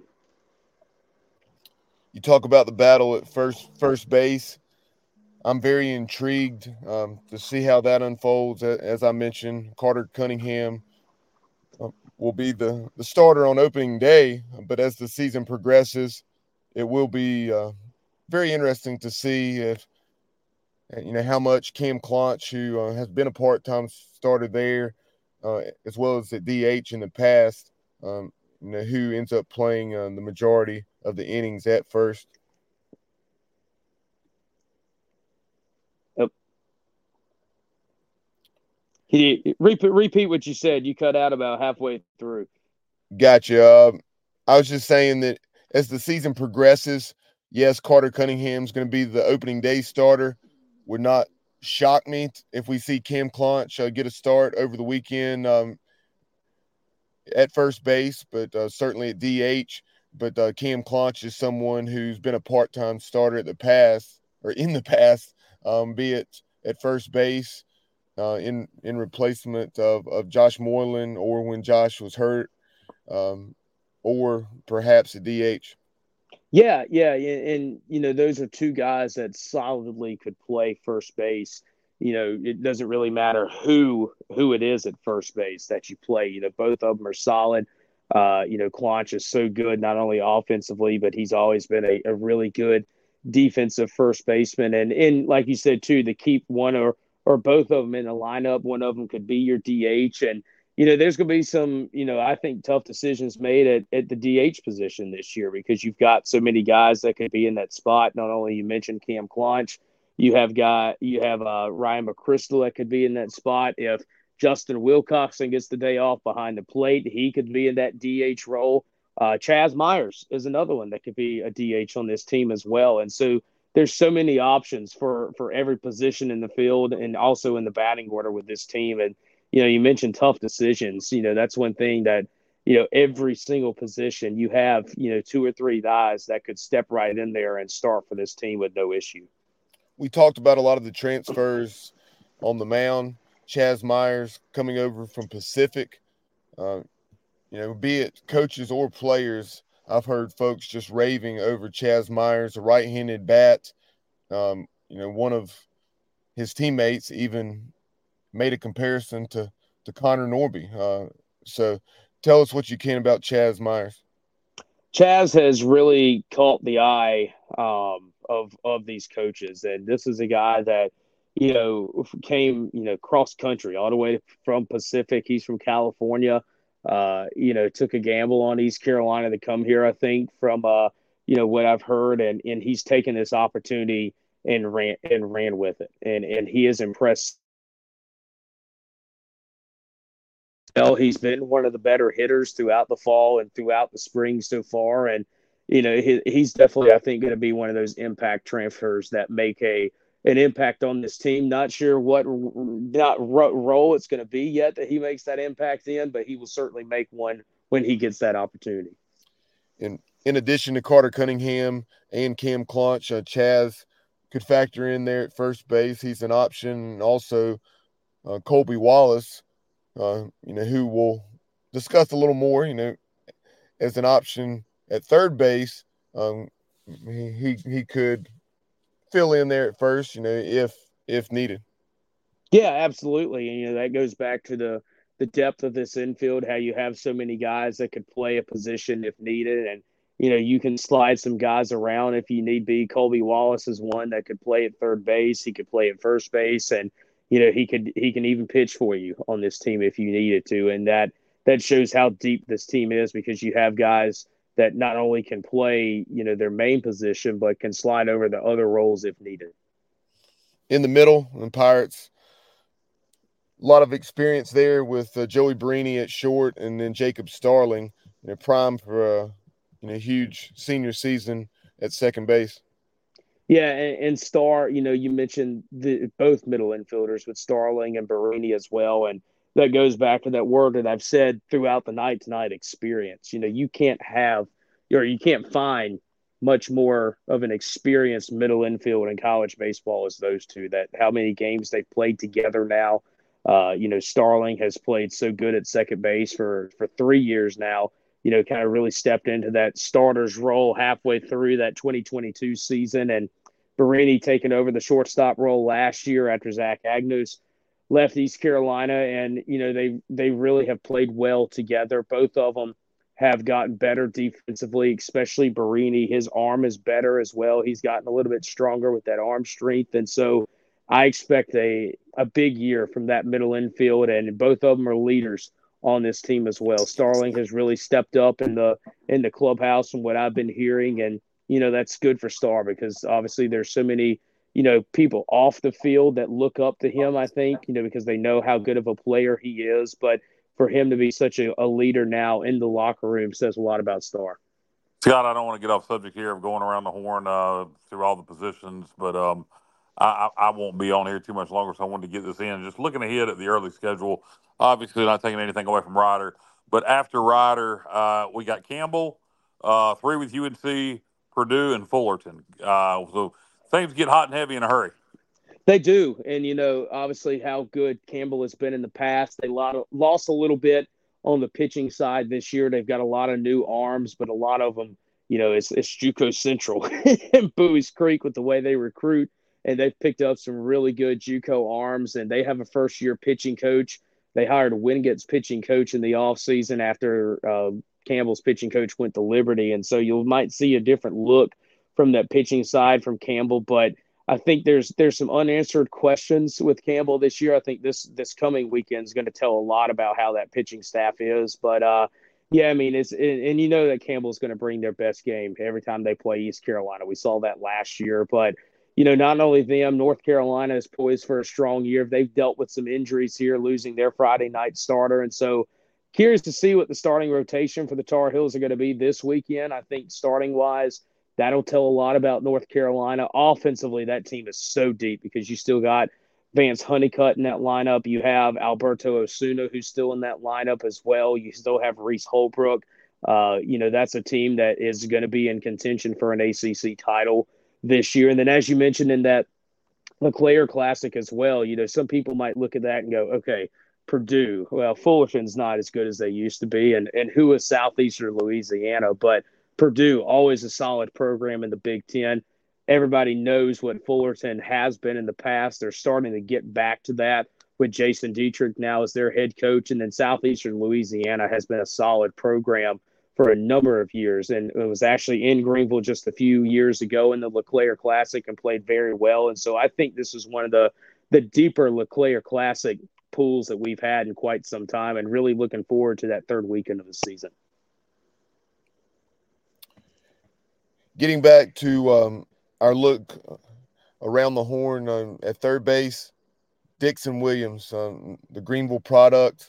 You talk about the battle at first first base. I'm very intrigued um, to see how that unfolds. As I mentioned, Carter Cunningham uh, will be the, the starter on opening day, but as the season progresses, it will be uh, very interesting to see if, you know, how much Cam Clonch, who uh, has been a part-time starter there, uh, as well as at D H in the past, um, you know, who ends up playing uh, the majority of the innings at first. He, repeat, repeat what you said. You cut out about halfway through. Gotcha. Uh, I was just saying that as the season progresses, yes, Carter Cunningham's going to be the opening day starter. Would not shock me if we see Cam Clonch uh, get a start over the weekend um, at first base, but uh, certainly at D H. But uh, Cam Clonch is someone who's been a part-time starter at the past or in the past, um, be it at first base, Uh, in in replacement of, of Josh Moylan, or when Josh was hurt, um, or perhaps a D H. Yeah, yeah, and, you know, those are two guys that solidly could play first base. You know, it doesn't really matter who who it is at first base that you play. You know, both of them are solid. Uh, you know, Clonch is so good, not only offensively, but he's always been a, a really good defensive first baseman. And, and like you said, too, to keep one or or both of them in a lineup. One of them could be your D H. And, you know, there's going to be some, you know, I think tough decisions made at, at the D H position this year, because you've got so many guys that could be in that spot. Not only you mentioned Cam Clonch, you have guy, you have uh, Ryan McChrystal that could be in that spot. If Justin Wilcoxon gets the day off behind the plate, he could be in that D H role. Uh, Chaz Myers is another one that could be a D H on this team as well. And so there's so many options for, for every position in the field and also in the batting order with this team. And, you know, you mentioned tough decisions. You know, that's one thing that, you know, every single position you have, you know, two or three guys that could step right in there and start for this team with no issue. We talked about a lot of the transfers on the mound. Chaz Myers coming over from Pacific. Uh, you know, be it coaches or players, I've heard folks just raving over Chaz Myers, a right-handed bat. Um, you know, one of his teammates even made a comparison to to Connor Norby. Uh, so tell us what you can about Chaz Myers. Chaz has really caught the eye um, of of these coaches, and this is a guy that, you know, came, you know, cross country all the way from Pacific. He's from California. Uh, you know, took a gamble on East Carolina to come here, I think, from uh, you know, what I've heard, and and he's taken this opportunity and ran and ran with it, and and he is impressed. Well, he's been one of the better hitters throughout the fall and throughout the spring so far. And, you know, he, he's definitely, I think, going to be one of those impact transfers that make a an impact on this team. Not sure what not role it's going to be yet that he makes that impact in, but he will certainly make one when he gets that opportunity. In, in addition to Carter Cunningham and Cam Claunch, uh, Chaz could factor in there at first base. He's an option. Also, uh, Colby Wallace, Uh, you know, who we'll discuss a little more, you know, as an option at third base. Um, he, he he could fill in there at first, you know, if if needed. Yeah, absolutely. And, you know, that goes back to the the depth of this infield, how you have so many guys that could play a position if needed. And, you know, you can slide some guys around if you need be. Colby Wallace is one that could play at third base. He could play at first base, and you know, he could he can even pitch for you on this team if you needed to. And that that shows how deep this team is, because you have guys that not only can play, you know, their main position, but can slide over the other roles if needed. In the middle, the Pirates, a lot of experience there with uh, Joey Barini at short, and then Jacob Starling, you know, prime for a you know, huge senior season at second base. Yeah, and, and Star, you know, you mentioned the, both middle infielders with Starling and Barini as well, and that goes back to that word that I've said throughout the night tonight, experience. You know, you can't have, or you can't find much more of an experienced middle infield in college baseball as those two, that how many games they've played together now. Uh, you know, Starling has played so good at second base for, for three years now, you know, kind of really stepped into that starter's role halfway through that twenty twenty-two season. And Barini taking over the shortstop role last year after Zach Agnews left East Carolina. And, you know, they, they really have played well together. Both of them have gotten better defensively, especially Barini. His arm is better as well. He's gotten a little bit stronger with that arm strength. And so I expect a, a big year from that middle infield, and both of them are leaders on this team as well. Starling has really stepped up in the in the clubhouse from what I've been hearing, and you know that's good for Star, because obviously there's so many you know people off the field that look up to him, I think, you know because they know how good of a player he is, but for him to be such a, a leader now in the locker room says a lot about Star. Scott, I don't want to get off subject here of going around the horn uh, through all the positions, but um, I, I won't be on here too much longer, so I wanted to get this in. Just looking ahead at the early schedule, obviously not taking anything away from Ryder, but after Ryder, uh, we got Campbell, uh, three with U N C, Purdue, and Fullerton. Uh, so things get hot and heavy in a hurry. They do, and you know, obviously how good Campbell has been in the past. They lost a little bit on the pitching side this year. They've got a lot of new arms, but a lot of them, you know, it's, it's JUCO Central and Bowie's Creek with the way they recruit. And they've picked up some really good JUCO arms, and they have a first-year pitching coach. They hired Wingett's pitching coach in the offseason after uh, Campbell's pitching coach went to Liberty. And so you might see a different look from that pitching side from Campbell. But I think there's there's some unanswered questions with Campbell this year. I think this this coming weekend is going to tell a lot about how that pitching staff is. But, uh, yeah, I mean, it's and, and you know that Campbell's going to bring their best game every time they play East Carolina. We saw that last year. But you know, not only them, North Carolina is poised for a strong year. They've dealt with some injuries here, losing their Friday night starter. And so curious to see what the starting rotation for the Tar Heels are going to be this weekend. I think starting-wise, that'll tell a lot about North Carolina. Offensively, that team is so deep because you still got Vance Honeycutt in that lineup. You have Alberto Osuna, who's still in that lineup as well. You still have Reese Holbrook. Uh, you know, that's a team that is going to be in contention for an A C C title this year. And then, as you mentioned in that LeClaire Classic as well, you know, some people might look at that and go, okay, Purdue, well, Fullerton's not as good as they used to be. And, and who is Southeastern Louisiana? But Purdue, always a solid program in the Big Ten. Everybody knows what Fullerton has been in the past. They're starting to get back to that. with Jason Dietrich now as their head coach. And then Southeastern Louisiana has been a solid program for a number of years. And it was actually in Greenville just a few years ago in the LeClaire Classic and played very well. And so I think this is one of the, the deeper LeClaire Classic pools that we've had in quite some time, and really looking forward to that third weekend of the season. Getting back to um, our look around the horn um, at third base, Dixon Williams, um, the Greenville product,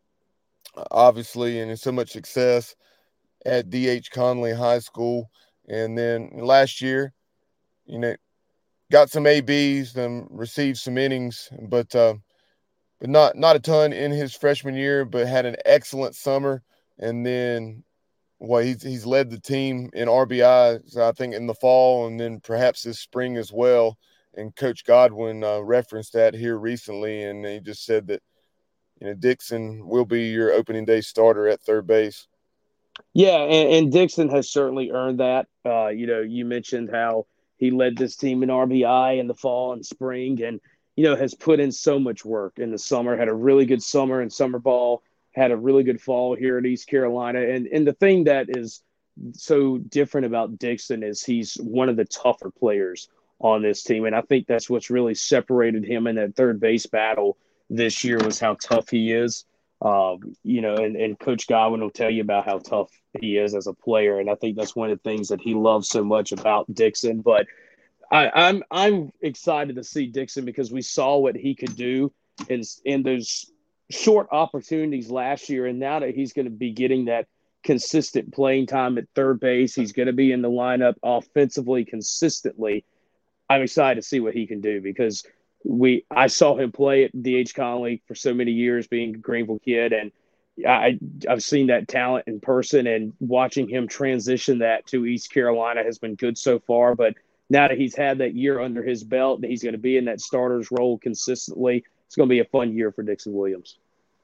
obviously, and so much success at D H Conley High School. And then last year, you know, got some A Bs and received some innings, but uh, but not not a ton in his freshman year, but had an excellent summer. And then, well, he's he's led the team in R B Is, I think, in the fall, and then perhaps this spring as well. And Coach Godwin uh, referenced that here recently, and he just said that, you know, Dixon will be your opening day starter at third base. Yeah, and, and Dixon has certainly earned that. Uh, you know, you mentioned how he led this team in R B I in the fall and spring, and, you know, has put in so much work in the summer, had a really good summer in summer ball, had a really good fall here at East Carolina. And, and the thing that is so different about Dixon is he's one of the tougher players on this team. And I think that's what's really separated him in that third base battle this year, was how tough he is. Um, you know, and, and Coach Godwin will tell you about how tough he is as a player. And I think that's one of the things that he loves so much about Dixon. But I, I'm I'm excited to see Dixon because we saw what he could do in, in those short opportunities last year. And now that he's going to be getting that consistent playing time at third base, he's going to be in the lineup offensively consistently. I'm excited to see what he can do because we I saw him play at D H Conley for so many years, being a Greenville kid, and I, I've seen that talent in person, and watching him transition that to East Carolina has been good so far. But now that he's had that year under his belt and he's going to be in that starter's role consistently, it's going to be a fun year for Dixon Williams.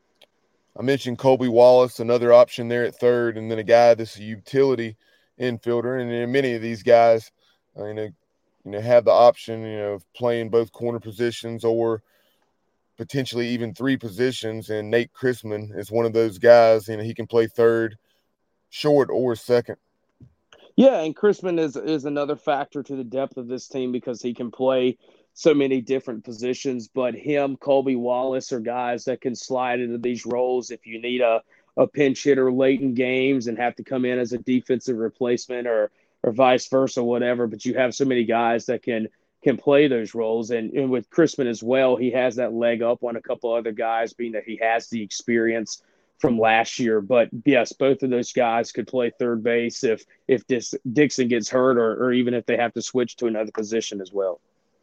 I mentioned Colby Wallace, another option there at third, and then a guy that's a utility infielder. And you know, many of these guys, uh, you know, you know, have the option, you know, of playing both corner positions or potentially even three positions. And Nate Chrisman is one of those guys. You know, he can play third, short, or second. Yeah, and Chrisman is is another factor to the depth of this team because he can play so many different positions. But him, Colby Wallace are guys that can slide into these roles if you need a, a pinch hitter late in games and have to come in as a defensive replacement or or vice versa, whatever. But you have so many guys that can can play those roles. And, and with Chrisman as well, he has that leg up on a couple other guys, being that he has the experience from last year. But yes, both of those guys could play third base if if Dis- Dixon gets hurt, or, or even if they have to switch to another position as well.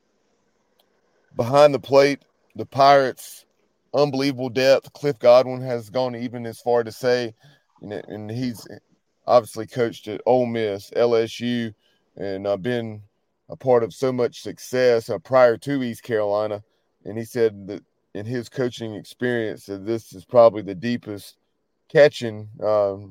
Behind the plate, the Pirates, unbelievable depth. Cliff Godwin has gone even as far to say, you know, and he's obviously coached at Ole Miss, L S U, and uh, been a part of so much success uh, prior to East Carolina. And he said that in his coaching experience, that this is probably the deepest catching um,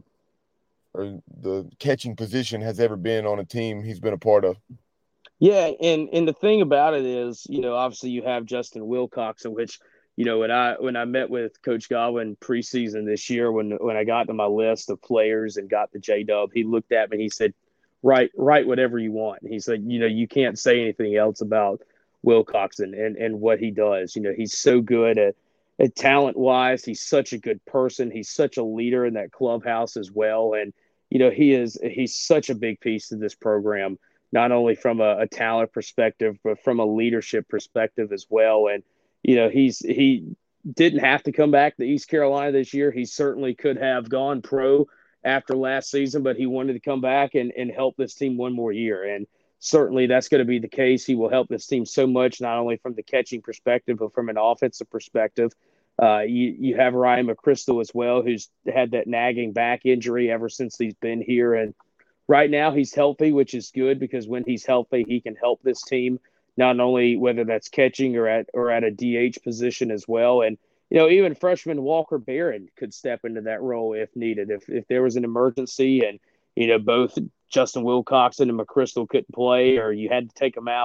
or the catching position has ever been on a team he's been a part of. Yeah, and and the thing about it is, you know, obviously you have Justin Wilcox, in which, you know, when I when I met with Coach Godwin preseason this year, when when I got to my list of players and got the J-Dub, he looked at me and he said, write, write whatever you want. And he said, you know, you can't say anything else about Wilcox and, and, and what he does. You know, he's so good at, at talent-wise. He's such a good person. He's such a leader in that clubhouse as well. And, you know, he is he's such a big piece to this program, not only from a, a talent perspective, but from a leadership perspective as well. And, you know, he's he didn't have to come back to East Carolina this year. He certainly could have gone pro after last season, but he wanted to come back and, and help this team one more year. And certainly that's going to be the case. He will help this team so much, not only from the catching perspective, but from an offensive perspective. Uh, you, you have Ryan McChrystal as well, who's had that nagging back injury ever since he's been here. And right now he's healthy, which is good because when he's healthy, he can help this team, not only whether that's catching or at or at a D H position as well. And, you know, even freshman Walker Barron could step into that role if needed. If if there was an emergency and, you know, both Justin Wilcox and McChrystal couldn't play or you had to take them out,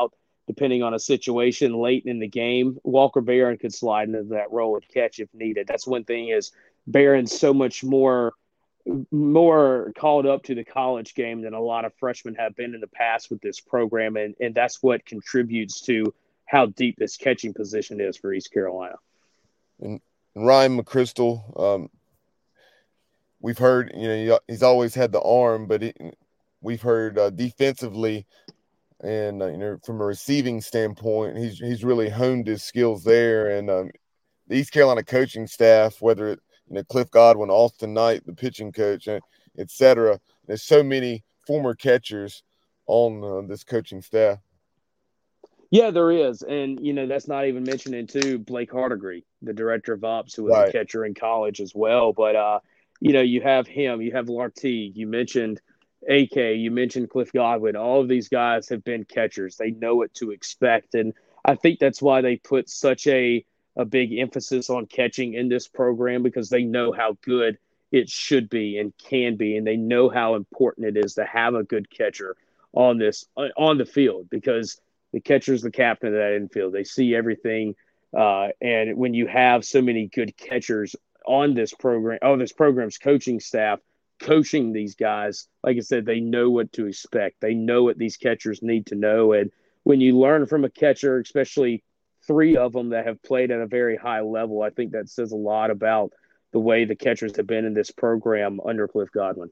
depending on a situation late in the game, Walker Barron could slide into that role and catch if needed. That's one thing is Barron's so much more more called up to the college game than a lot of freshmen have been in the past with this program, and, and that's what contributes to how deep this catching position is for East Carolina. And Ryan McChrystal, um, we've heard, you know, he's always had the arm, but it, we've heard uh, defensively and, uh, you know, from a receiving standpoint, he's he's really honed his skills there. And um, the East Carolina coaching staff, whether it, you know, Cliff Godwin, Austin Knight, the pitching coach, et cetera, there's so many former catchers on uh, this coaching staff. Yeah, there is. And, you know, that's not even mentioning, too, Blake Hardigree, the director of ops, who was right. a catcher in college as well. But, uh, you know, you have him, you have Lartigue, you mentioned A K, you mentioned Cliff Godwin. All of these guys have been catchers. They know what to expect. And I think that's why they put such a, a big emphasis on catching in this program, because they know how good it should be and can be. And they know how important it is to have a good catcher on this, on the field, because the catcher is the captain of that infield. They see everything. Uh, and when you have so many good catchers on this program, on this program's coaching staff, coaching these guys, like I said, they know what to expect. They know what these catchers need to know. And when you learn from a catcher, especially three of them that have played at a very high level, I think that says a lot about the way the catchers have been in this program under Cliff Godwin.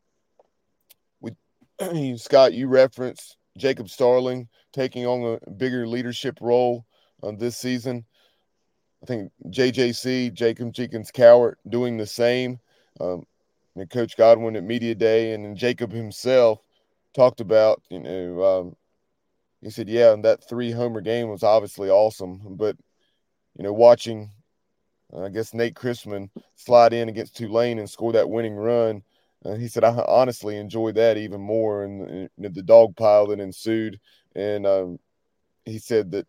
We, Scott, you referenced Jacob Starling taking on a bigger leadership role uh, this season. I think J J C, Jacob Jenkins Cowart, doing the same. Um, and Coach Godwin at Media Day, and then Jacob himself talked about, you know, um, he said, yeah, that three homer game was obviously awesome. But, you know, watching, uh, I guess, Nate Chrisman slide in against Tulane and score that winning run, uh, he said, I honestly enjoyed that even more, and, and you know, the dog pile that ensued. And um, he said that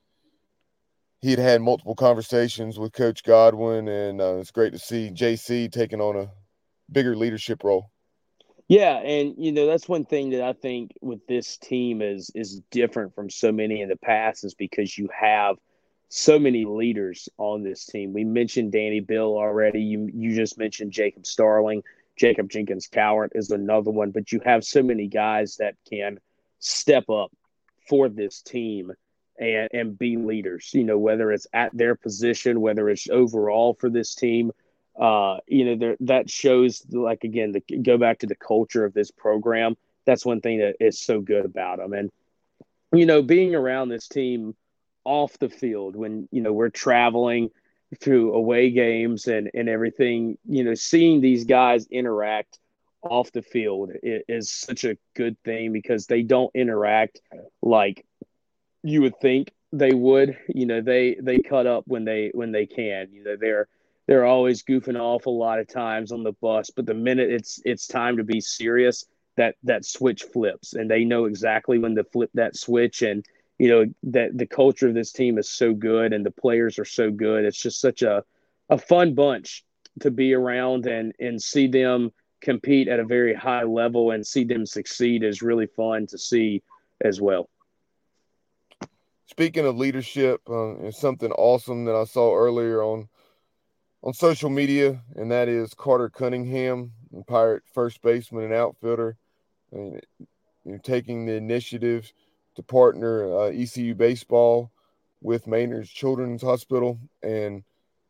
he had had multiple conversations with Coach Godwin, and uh, it's great to see J C taking on a bigger leadership role. Yeah, and, you know, that's one thing that I think with this team is is different from so many in the past, is because you have so many leaders on this team. We mentioned Danny Bill already. You you just mentioned Jacob Starling. Jacob Jenkins Cowart is another one. But you have so many guys that can step up for this team and, and be leaders, you know, whether it's at their position, whether it's overall for this team. Uh, you know, there, that shows, like, again, the, go back to the culture of this program. That's one thing that is so good about them. And, you know, being around this team off the field when, you know, we're traveling through away games and, and everything, you know, seeing these guys interact off the field is, is such a good thing, because they don't interact like you would think they would. You know, they, they cut up when they, when they can, you know, they're, They're always goofing off a lot of times on the bus, but the minute it's it's time to be serious, that that switch flips, and they know exactly when to flip that switch. And you know that the culture of this team is so good, and the players are so good. It's just such a a fun bunch to be around, and and see them compete at a very high level and see them succeed is really fun to see as well. Speaking of leadership, uh, it's something awesome that I saw earlier on. on social media, and that is Carter Cunningham, Pirate first baseman and outfielder, and you know, taking the initiative to partner uh, E C U baseball with Maynard's Children's Hospital, and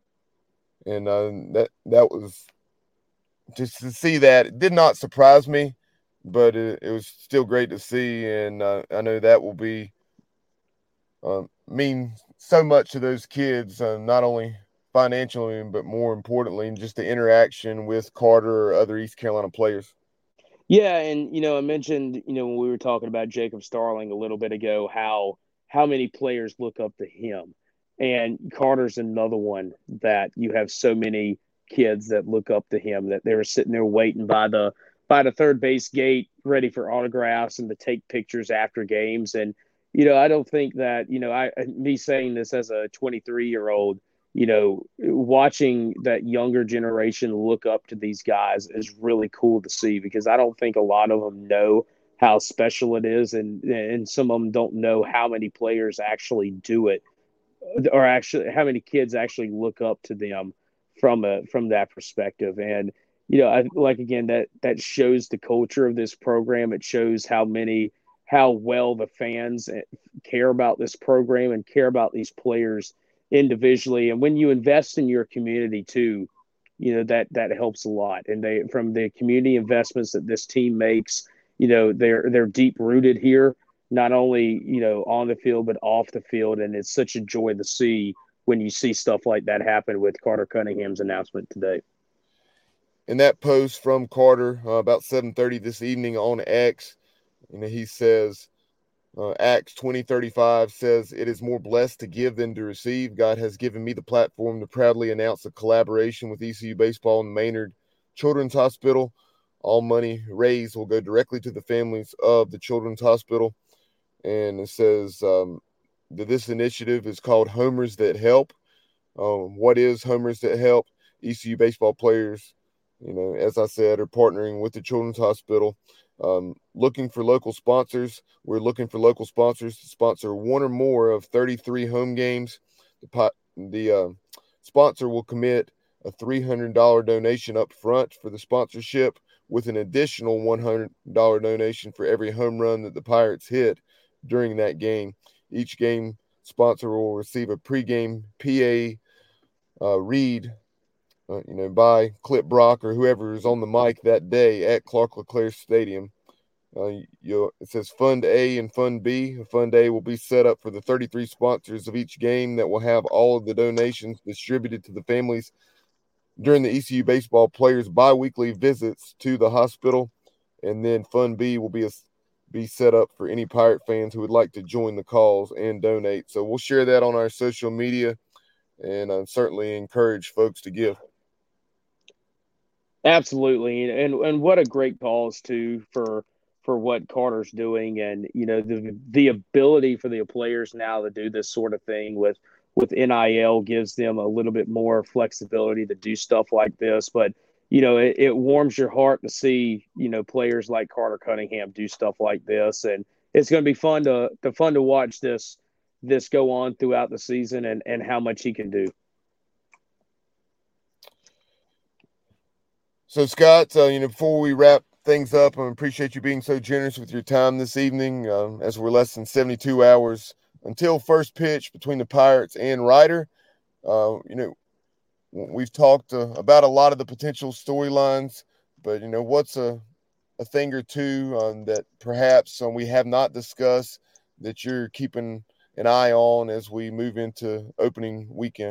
and uh, that that was just to see that. It did not surprise me, but it, it was still great to see, and uh, I know that will be uh, mean so much to those kids, uh, not only financially, but more importantly, just the interaction with Carter or other East Carolina players. Yeah, and, you know, I mentioned, you know, when we were talking about Jacob Starling a little bit ago, how how many players look up to him. And Carter's another one that you have so many kids that look up to him, that they were sitting there waiting by the by the third base gate, ready for autographs and to take pictures after games. And, you know, I don't think that, you know, I me saying this as a twenty-three-year-old, you know, watching that younger generation look up to these guys is really cool to see, because I don't think a lot of them know how special it is, and and some of them don't know how many players actually do it, or actually how many kids actually look up to them from a from that perspective. And you know, I, like again, that that shows the culture of this program. It shows how many how well the fans care about this program and care about these players individually. And when you invest in your community too, you know, that that helps a lot. And they from the community investments that this team makes, you know, they're they're deep rooted here, not only, you know, on the field but off the field. And it's such a joy to see when you see stuff like that happen with Carter Cunningham's announcement today. In that post from Carter uh, about seven thirty this evening on X, you know, he says, uh, Acts twenty thirty-five says, "It is more blessed to give than to receive. God has given me the platform to proudly announce a collaboration with E C U Baseball and Maynard Children's Hospital. All money raised will go directly to the families of the Children's Hospital." And it says um, that this initiative is called Homers That Help. Um, what is Homers That Help? E C U baseball players, you know, as I said, are partnering with the Children's Hospital, um, looking for local sponsors. We're looking for local sponsors to sponsor one or more of thirty-three home games. The, pot, the uh, sponsor will commit a three hundred dollars donation up front for the sponsorship, with an additional one hundred dollars donation for every home run that the Pirates hit during that game. Each game sponsor will receive a pregame P A uh, read Uh, you know, by Clip Brock or whoever is on the mic that day at Clark LeClaire Stadium. Uh, you'll, it says Fund A and Fund B. Fund A will be set up for the thirty-three sponsors of each game that will have all of the donations distributed to the families during the E C U baseball players' biweekly visits to the hospital. And then Fund B will be a, be set up for any Pirate fans who would like to join the cause and donate. So we'll share that on our social media, and I certainly encourage folks to give. Absolutely, and and what a great cause too for for what Carter's doing, and you know the the ability for the players now to do this sort of thing with with N I L gives them a little bit more flexibility to do stuff like this. But you know it, it warms your heart to see you know players like Carter Cunningham do stuff like this, and it's going to be fun to to fun to watch this this go on throughout the season and and how much he can do. So, Scott, uh, you know, before we wrap things up, I appreciate you being so generous with your time this evening, um, as we're less than seventy-two hours until first pitch between the Pirates and Ryder. Uh, you know, we've talked uh, about a lot of the potential storylines, but, you know, what's a, a thing or two um, that perhaps um, we have not discussed that you're keeping an eye on as we move into opening weekend?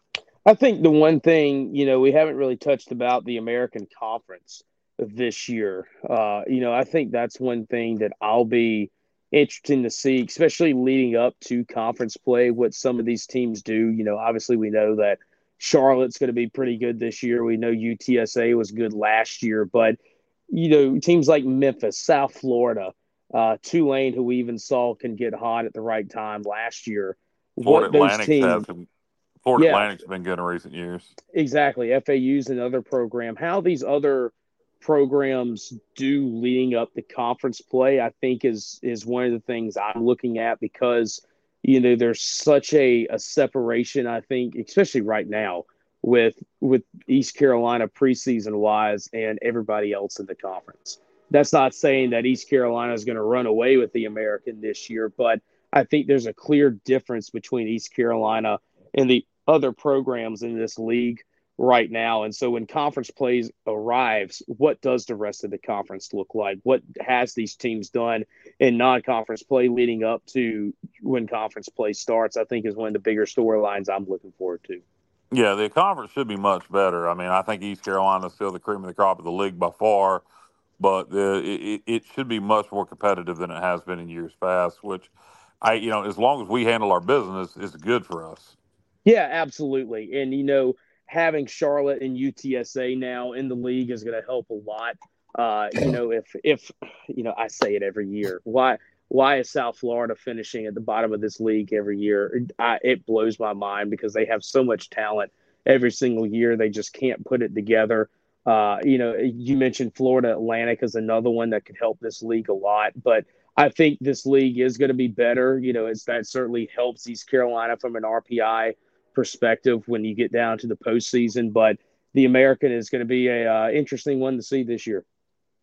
I think the one thing, you know, we haven't really touched about the American Conference this year. Uh, you know, I think that's one thing that I'll be interested to see, especially leading up to conference play, what some of these teams do. You know, obviously we know that Charlotte's going to be pretty good this year. We know U T S A was good last year, but, you know, teams like Memphis, South Florida, uh, Tulane, who we even saw can get hot at the right time last year. Florida what those Atlantic teams, has been Florida yeah, Atlantic's been good in recent years. Exactly. F A U's another program. How these other programs do leading up to conference play, I think is is one of the things I'm looking at, because, you know, there's such a, a separation, I think, especially right now with with East Carolina preseason wise and everybody else in the conference. That's not saying that East Carolina is going to run away with the American this year, but I think there's a clear difference between East Carolina and the other programs in this league right now. And so when conference plays arrives, what does the rest of the conference look like? What has these teams done in non-conference play leading up to when conference play starts, I think is one of the bigger storylines I'm looking forward to. Yeah, the conference should be much better. I mean, I think East Carolina is still the cream of the crop of the league by far, but the, it, it should be much more competitive than it has been in years past, which I, you know, as long as we handle our business, is good for us. Yeah, absolutely. And, you know, having Charlotte and U T S A now in the league is going to help a lot. Uh, you know, if, if, you know, I say it every year, why, why is South Florida finishing at the bottom of this league every year? I, it blows my mind because they have so much talent every single year. They just can't put it together. Uh, you know, you mentioned Florida Atlantic is another one that could help this league a lot, but I think this league is going to be better. You know, it's that certainly helps East Carolina from an R P I perspective when you get down to the postseason. But the American is going to be a uh, interesting one to see this year.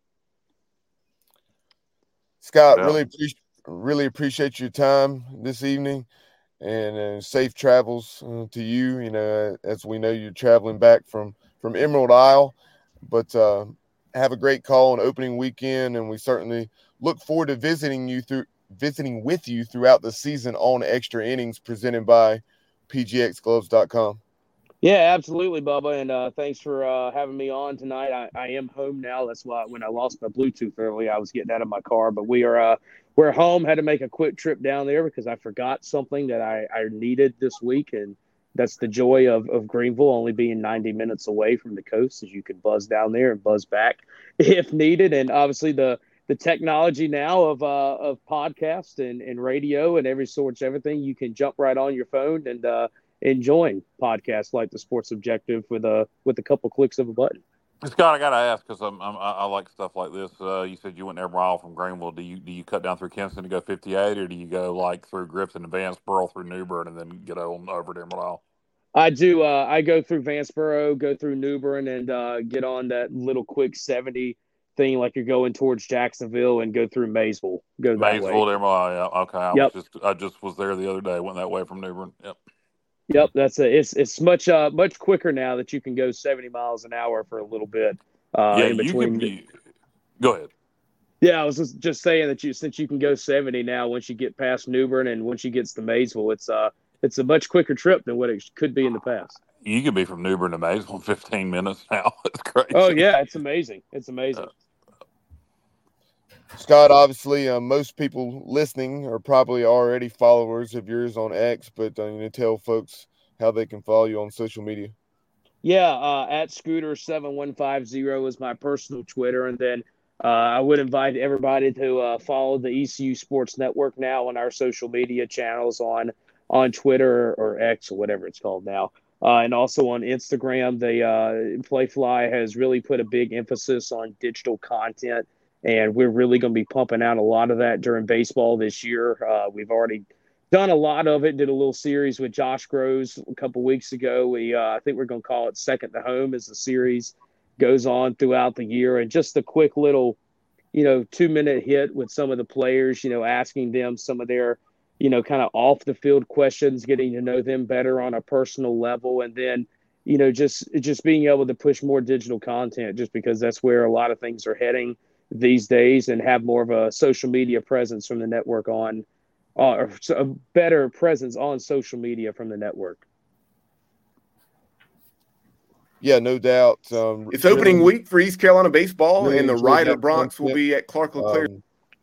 Scott, yeah. really appreciate really appreciate your time this evening, and uh, safe travels uh, to you. You know, as we know, you're traveling back from from Emerald Isle, but uh, have a great call on opening weekend, and we certainly look forward to visiting you through visiting with you throughout the season on Extra Innings, presented by P G X gloves dot com. Yeah, absolutely, Bubba, and uh, thanks for uh, having me on tonight. I, I am home now. That's why when I lost my Bluetooth earlier, I was getting out of my car. But we are uh, we're home. Had to make a quick trip down there because I forgot something that I, I needed this week, and that's the joy of, of Greenville only being ninety minutes away from the coast, as you can buzz down there and buzz back if needed. And obviously the the technology now of uh, of podcast and, and radio and every sorts everything, you can jump right on your phone and uh, enjoying podcasts like the Sports Objective with a with a couple clicks of a button. Scott, I got to ask because I'm, I'm I like stuff like this. Uh, you said you went every mile from Greenville. Do you do you cut down through Kinston to go fifty-eight, or do you go like through Griffin and Vanceboro through New Bern and then get on over to Emerald Isle? I do. Uh, I go through Vanceboro, go through New Bern, and uh, get on that little quick seventy thing like you're going towards Jacksonville, and go through Maysville. Go that Maysville way. to Emerald Isle. Yeah. Okay. I yep. was just I just was there the other day. Went that way from New Bern. Yep. Yep, that's a, it's it's much uh much quicker now that you can go seventy miles an hour for a little bit. Uh, yeah, in between. you can be. Go ahead. Yeah, I was just, just saying that you since you can go seventy now once you get past New Bern and once you get to Maysville, it's uh it's a much quicker trip than what it could be in the past. You could be from New Bern to Maysville in fifteen minutes now. It's crazy. Oh yeah, it's amazing. It's amazing. Uh, Scott, obviously, uh, most people listening are probably already followers of yours on X, but uh, you know, tell folks how they can follow you on social media. Yeah, uh, at Scooter seven one five zero is my personal Twitter, and then uh, I would invite everybody to uh, follow the E C U Sports Network now on our social media channels on on Twitter or X or whatever it's called now, uh, and also on Instagram. The uh, Playfly has really put a big emphasis on digital content. And we're really going to be pumping out a lot of that during baseball this year. Uh, we've already done a lot of it. Did a little series with Josh Groves a couple weeks ago. We, uh, I think we're going to call it Second to Home as the series goes on throughout the year. And just a quick little, you know, two minute hit with some of the players, you know, asking them some of their, you know, kind of off the field questions, getting to know them better on a personal level. And then, you know, just, just being able to push more digital content just because that's where a lot of things are heading these days, and have more of a social media presence from the network on, uh, or a better presence on social media from the network. Yeah, no doubt. Um, it's really, opening week for East Carolina baseball, really and the Ryder Bronx content. will be at Clark LeClair. Um,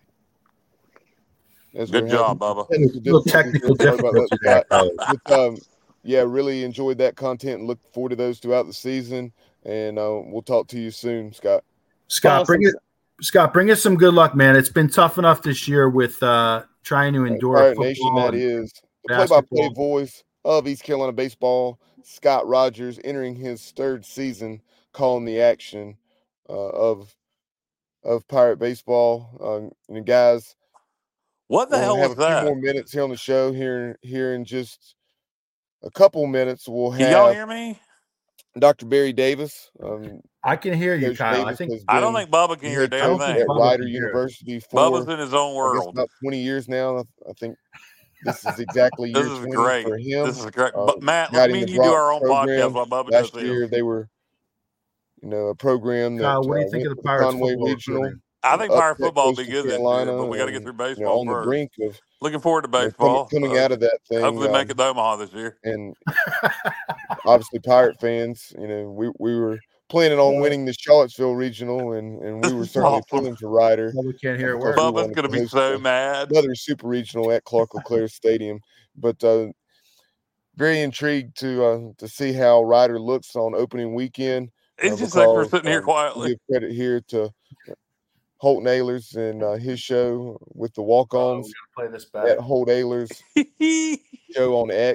Good job, Bubba. Little technical difficulty there. But, um, yeah, really enjoyed that content and look forward to those throughout the season. And uh, we'll talk to you soon, Scott. Scott, awesome. bring it. Scott, bring us some good luck, man. It's been tough enough this year with uh, trying to endure Pirate Nation, that is. The play-by-play voice of East Carolina baseball, Scott Rogers, entering his third season, calling the action uh, of of Pirate baseball. Um, and guys, what the we'll hell have was a few that? more minutes here on the show. Here, here in just a couple minutes, we'll have. Can y'all hear me? Doctor Barry Davis. Um, I can hear you, Coach Kyle. Davis I think I don't think Bubba can hear a damn thing. At Rider University for Bubba's in his own I world. guess about twenty years now. I think this is exactly this year is twenty great. for him. This is great. Uh, but Matt, let me and you do our own podcast while Bubba Last does year his. they were, you know, a program that Kyle, what do you uh, think of went the to Pirates Conway football Regional. program? I think up Pirate that football will be Coastal good this Carolina year, but we got to get and, through you know, baseball on the first. brink of Looking forward to you know, baseball. coming, coming uh, out of that thing. Hopefully, um, make it to Omaha this year. And obviously, Pirate fans, you know, we we were planning on winning the Charlottesville Regional, and, and we were certainly awesome. pulling for Ryder. Well, we can't hear a word. Bubba's going to be so mad. Another Super Regional at Clark LeClair Stadium, but uh, very intrigued to uh, to see how Ryder looks on opening weekend. It's uh, just like we're because, sitting here um, quietly. Give credit here to Holt Naylors and uh, his show with the walk-ons. Oh, play this at Holt Naylors show on X.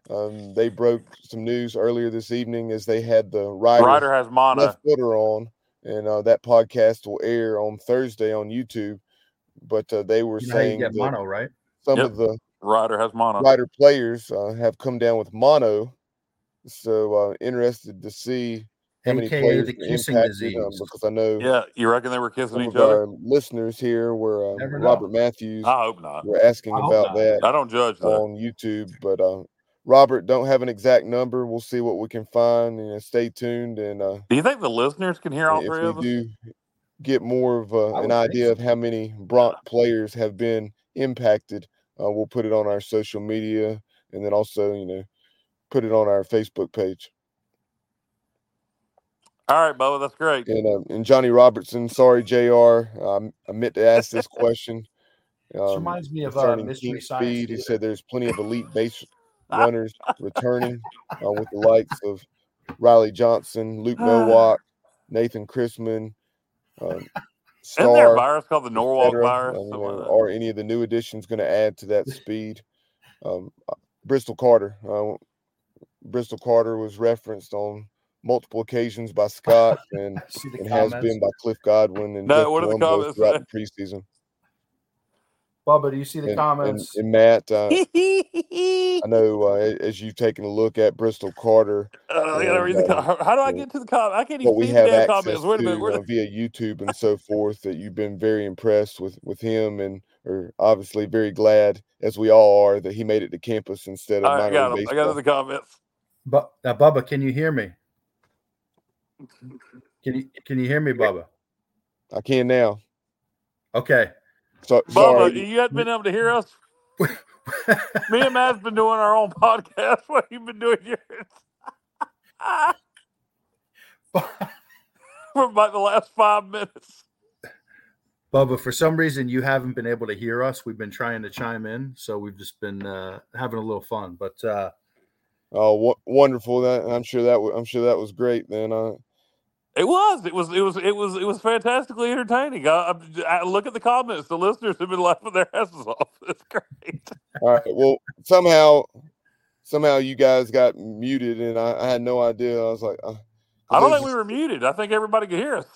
Um, they broke some news earlier this evening as they had the Ryder, Ryder has mono left footer on, and uh, that podcast will air on Thursday on YouTube. But uh, they were you know how you saying get that mono, right? some Yep. of the Ryder has mono. Ryder players uh, have come down with mono. So uh, interested to see how many A K A players the are kissing impacted, disease. um, because I know Yeah, you reckon they were kissing some each of other? our listeners here were uh, Never know. Robert Matthews I hope not. were asking I hope about not. that I don't judge that. on YouTube. But uh, Robert, don't have an exact number. We'll see what we can find. You know, stay tuned, and uh, Do you think the listeners can hear all if three we of us? do get more of uh, I an would think idea so. of how many Bronx players have been impacted, uh, we'll put it on our social media, and then also, you know, put it on our Facebook page. All right, Bubba, that's great. And uh, and Johnny Robertson, sorry, J R, um, I meant to ask this question. This Um, reminds me of uh, concerning Mystery Team Science Speed, he Theater. said there's plenty of elite base runners returning uh, with the likes of Riley Johnson, Luke Nowak, Nathan Chrisman, um, Isn't there a Star, virus called the et Norwalk cetera. virus? Uh, you Something know, like that. are any of the new additions going to add to that speed? Um, uh, Bristol Carter. Uh, Bristol Carter was referenced on multiple occasions by Scott and, See the and has comments? been by Cliff Godwin and No, Jeff what do the Colombo comments throughout say? the preseason. Bubba, do you see the And, and, comments? and Matt, uh, I know uh, as you've taken a look at Bristol Carter, Uh, I gotta and, read the um, com- How do I you know, get to the comment? I can't what even we see the have damn access comments. Wait a minute. to Where uh, the- via YouTube and so forth, that you've been very impressed with with him, and are obviously very glad, as we all are, that he made it to campus instead of All right, I minor got league them. I got baseball. the comments. But uh, Bubba, can you hear me? Can you can you hear me, Bubba? I can now. Okay. So, Bubba, sorry. you hadn't been able to hear us? Me and Matt's been doing our own podcast. What you been doing yours? For about the last five minutes. Bubba, for some reason you haven't been able to hear us. We've been trying to chime in, so we've just been uh, having a little fun. But uh, oh, w- wonderful! That I'm sure that w- I'm sure that was great. Then, uh, It was. It was. It was. It was. It was fantastically entertaining. I, I, I look at the comments. The listeners have been laughing their asses off. It's great. all right. Well, somehow, somehow you guys got muted, and I, I had no idea. I was like, uh, I don't there's think we were muted. I think everybody could hear us.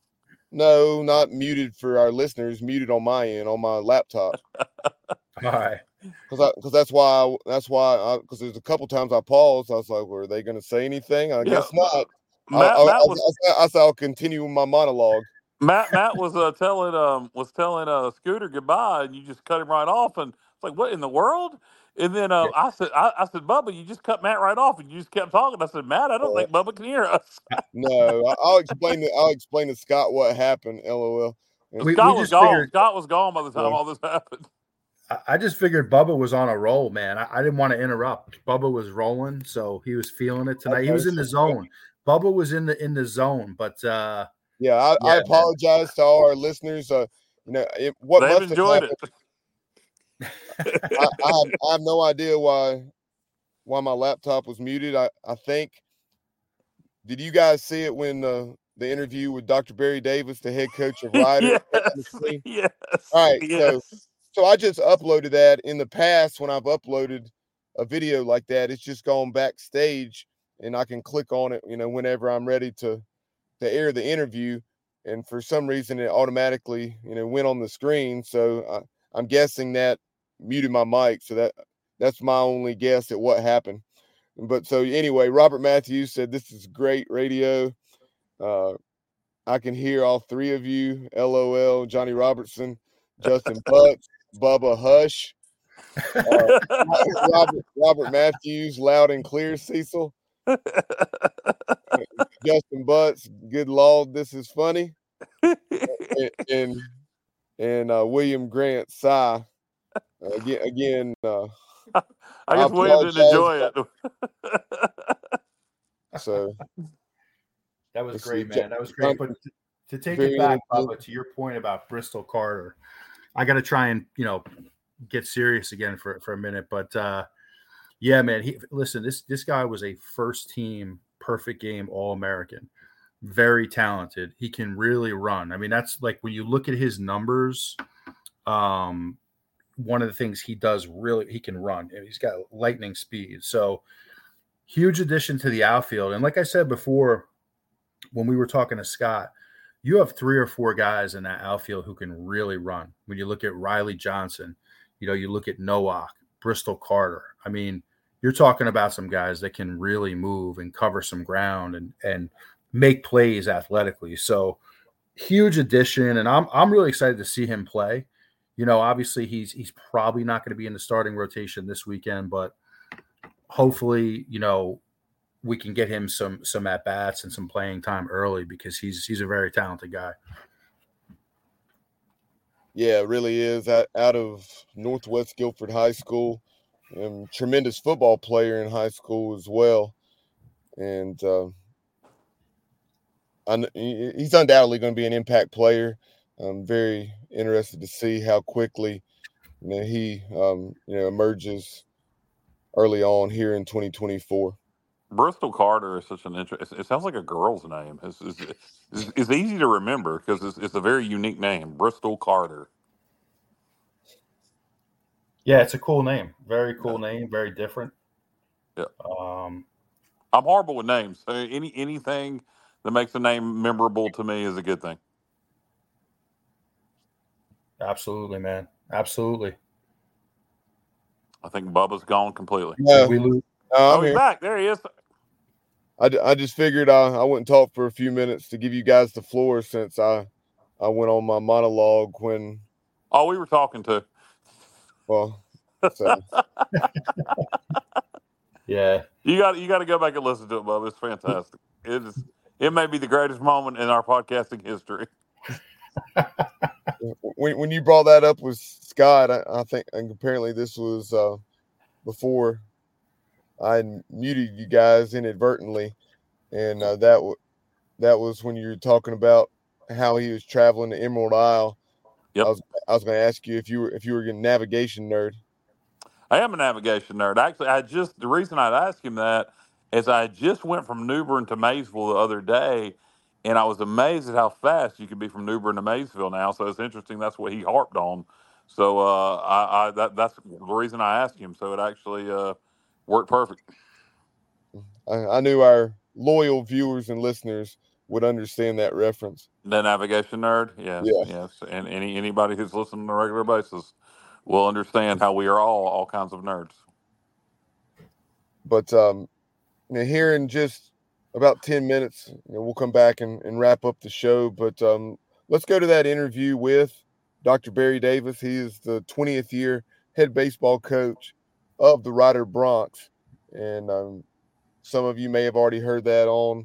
no, not muted for our listeners. Muted on my end on my laptop. all right. Because because that's why I, that's why because there's a couple times I paused. I was like, were they going to say anything? I Yeah. guess not. Matt, I, I, Matt I, was I, I said I'll continue with my monologue. Matt. Matt was uh, telling um was telling uh Scooter goodbye, and you just cut him right off. And it's like, what in the world? And then uh, I said, I, I said, Bubba, you just cut Matt right off, and you just kept talking. I said, Matt, I don't Uh, think Bubba can hear us. No, I, I'll explain to I'll explain to Scott what happened. LOL. And We- Scott we was just gone. figured- Scott was gone by the time Yeah. all this happened. I, I just figured Bubba was on a roll, man. I, I didn't want to interrupt. Bubba was rolling, so he was feeling it tonight. He was in the zone. Bubba was in the in the zone, but uh, yeah, I, Yeah, I man. apologize to all our listeners. Uh, you know, it, what They've must have enjoyed happened, it. I, I, have, I have no idea why why my laptop was muted. I, I think. Did you guys see it when uh, the interview with Doctor Barry Davis, the head coach of Ryder? yes, yes. All right, yes. so so I just uploaded that. In the past, when I've uploaded a video like that, it's just gone backstage, and I can click on it, you know, whenever I'm ready to to air the interview. And for some reason, it automatically, you know, went on the screen. So I, I'm guessing that muted my mic. So that that's my only guess at what happened. But so anyway, Robert Matthews said, "This is great radio. Uh, I can hear all three of you. LOL." Johnny Robertson, Justin Butts, Bubba Hush, uh, Robert, Robert Matthews, loud and clear. Cecil, Justin Butts, good Lord, this is funny. and and, and uh, William Grant, sigh. Uh, again, again. Uh, I guess I William didn't apologize, enjoy it. So that was let's great, see, man. That was great. But to, to take very it back, good. Bubba, to your point about Bristol Carter, I got to try and you know get serious again for for a minute. But uh, yeah, man. He listen. This this guy was a first team perfect game All American. Very talented. He can really run. I mean, that's like when you look at his numbers, um, one of the things he does really, he can run. He's got lightning speed. So huge addition to the outfield. And like I said before, when we were talking to Scott, you have three or four guys in that outfield who can really run. When you look at Riley Johnson, you know, you look at Nowak, Bristol Carter. I mean, you're talking about some guys that can really move and cover some ground and, and make plays athletically. So huge addition. And I'm, I'm really excited to see him play. You know, obviously he's, he's probably not going to be in the starting rotation this weekend, but hopefully, you know, we can get him some, some at bats and some playing time early because he's, he's a very talented guy. Yeah, it really is. Out, out of Northwest Guilford High School, and tremendous football player in high school as well. And uh, I, he's undoubtedly going to be an impact player. I'm very interested to see how quickly you know, he um, you know emerges early on here in twenty twenty-four. Bristol Carter is such an interesting. It sounds like a girl's name. It's, it's, it's, it's easy to remember because it's, it's a very unique name, Bristol Carter. Yeah, it's a cool name. Very cool name. Very different. Yeah. Um, I'm horrible with names. So any anything that makes a name memorable to me is a good thing. Absolutely, man. Absolutely. I think Bubba's gone completely. Yeah. We lose. Oh, he's back. There he is. I, I just figured I, I wouldn't talk for a few minutes to give you guys the floor since I I went on my monologue when. Oh, we were talking to. Well, so. Yeah. You got you got to go back and listen to it, Bubba. It's fantastic. It is. It may be the greatest moment in our podcasting history. when when you brought that up with Scott, I, I think and apparently this was uh, before I muted you guys inadvertently, and uh, that w- that was when you were talking about how he was traveling to Emerald Isle. Yep. I was I was going to ask you if you were if you were a navigation nerd. I am a navigation nerd. Actually, I just the reason I'd ask him that is I just went from New Bern to Maysville the other day, and I was amazed at how fast you could be from New Bern to Maysville now. So it's interesting. That's what he harped on. So uh, I, I that that's the reason I asked him. So it actually uh, worked perfect. I, I knew our loyal viewers and listeners would understand that reference. The navigation nerd, yes, Yeah. yes, and any anybody who's listening on a regular basis will understand how we are all all kinds of nerds. But um, you know, here in just about ten minutes, you know, we'll come back and, and wrap up the show. But um, let's go to that interview with Doctor Barry Davis. He is the twentieth year head baseball coach of the Rider Broncs, and um, some of you may have already heard that on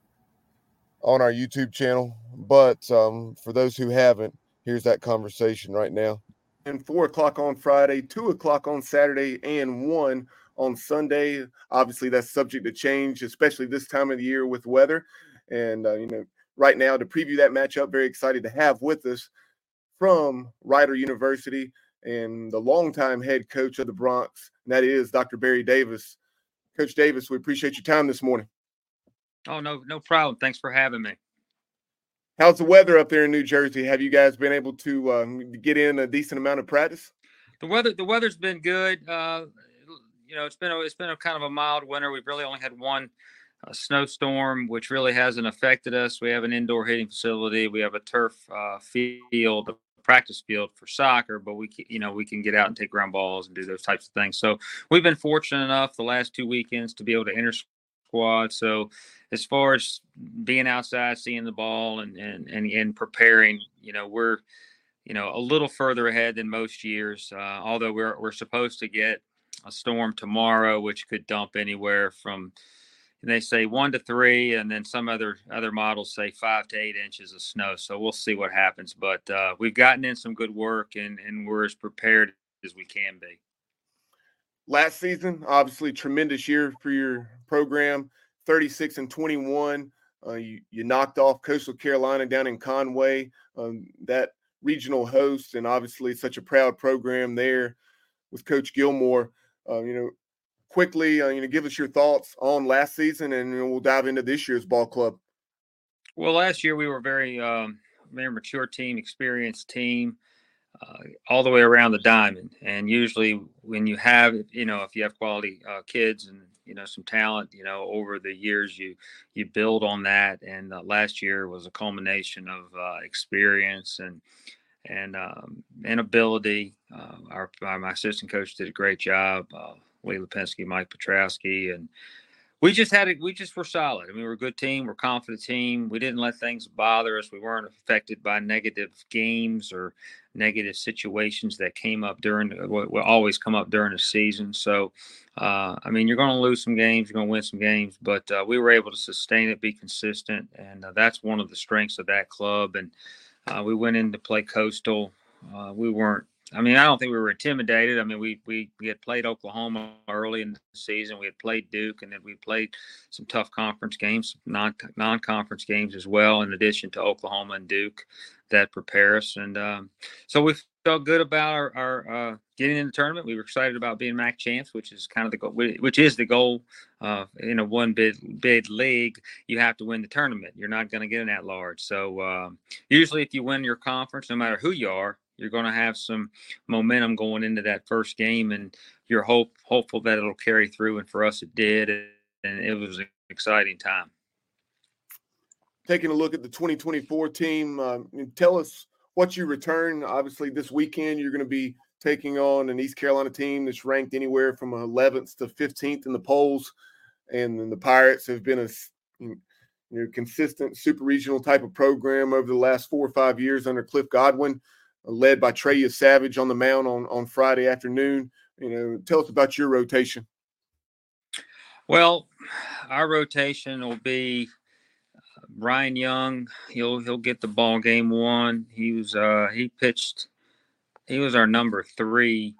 on our YouTube channel. But um, for those who haven't, here's that conversation right now. And four o'clock on Friday, two o'clock on Saturday, and one on Sunday. Obviously, that's subject to change, especially this time of the year with weather. And, uh, you know, right now to preview that matchup, very excited to have with us from Rider University and the longtime head coach of the Broncs, and that is Doctor Barry Davis. Coach Davis, we appreciate your time this morning. Oh, no, no problem. Thanks for having me. How's the weather up there in New Jersey? Have you guys been able to um, get in a decent amount of practice? The weather, the weather's been good. Uh, you know, it's been a, it's been a kind of a mild winter. We've really only had one uh, snowstorm, which really hasn't affected us. We have an indoor hitting facility. We have a turf uh, field, a practice field for soccer, but we, you know, we can get out and take ground balls and do those types of things. So we've been fortunate enough the last two weekends to be able to enter squad. So as far as being outside, seeing the ball and, and, and, and preparing, you know, we're, you know, a little further ahead than most years, uh, although we're, we're supposed to get a storm tomorrow, which could dump anywhere from, they say one to three, and then some other, other models say five to eight inches of snow. So we'll see what happens, but uh, we've gotten in some good work and, and we're as prepared as we can be. Last season, obviously tremendous year for your program, thirty-six and twenty-one. Uh, you, you knocked off Coastal Carolina down in Conway, um, that regional host, and obviously such a proud program there with Coach Gilmore. Uh, you know, quickly, uh, you know, give us your thoughts on last season, and you know, we'll dive into this year's ball club. Well, last year we were very, um, very mature team, experienced team. uh, all the way around the diamond. And usually when you have, you know, if you have quality uh, kids and, you know, some talent, you know, over the years, you, you build on that. And uh, last year was a culmination of uh, experience and, and, um, and ability. Uh, our, our, my assistant coach did a great job. Uh, Lee Lipinski, Mike Petrowski, and we just had it. We just were solid. I mean, we're a good team. We're a confident team. We didn't let things bother us. We weren't affected by negative games or negative situations that came up during, what will always come up during the season. So, uh, I mean, you're going to lose some games, you're going to win some games, but uh, we were able to sustain it, be consistent, and uh, that's one of the strengths of that club. And uh, we went in to play Coastal. Uh, we weren't. I mean, I don't think we were intimidated. I mean, we, we we had played Oklahoma early in the season. We had played Duke, and then we played some tough conference games, non non-conference games as well, in addition to Oklahoma and Duke that prepare us. And um, so we felt good about our, our uh, getting in the tournament. We were excited about being M A C champs, which is kind of the goal, which is the goal uh, in a one bid bid league. You have to win the tournament. You're not going to get an at-large. So um, usually, if you win your conference, no matter who you are, you're going to have some momentum going into that first game, and you're hope hopeful that it'll carry through. And for us, it did, and it was an exciting time. Taking a look at the twenty twenty-four team, uh, tell us what you return. Obviously, this weekend you're going to be taking on an East Carolina team that's ranked anywhere from eleventh to fifteenth in the polls, and then the Pirates have been a you know, consistent super regional type of program over the last four or five years under Cliff Godwin, led by Trey Savage on the mound on, on Friday afternoon. You know, tell us about your rotation. Well, our rotation will be uh, Ryan Young. He'll he'll get the ball game one. He was uh, he pitched. He was our number three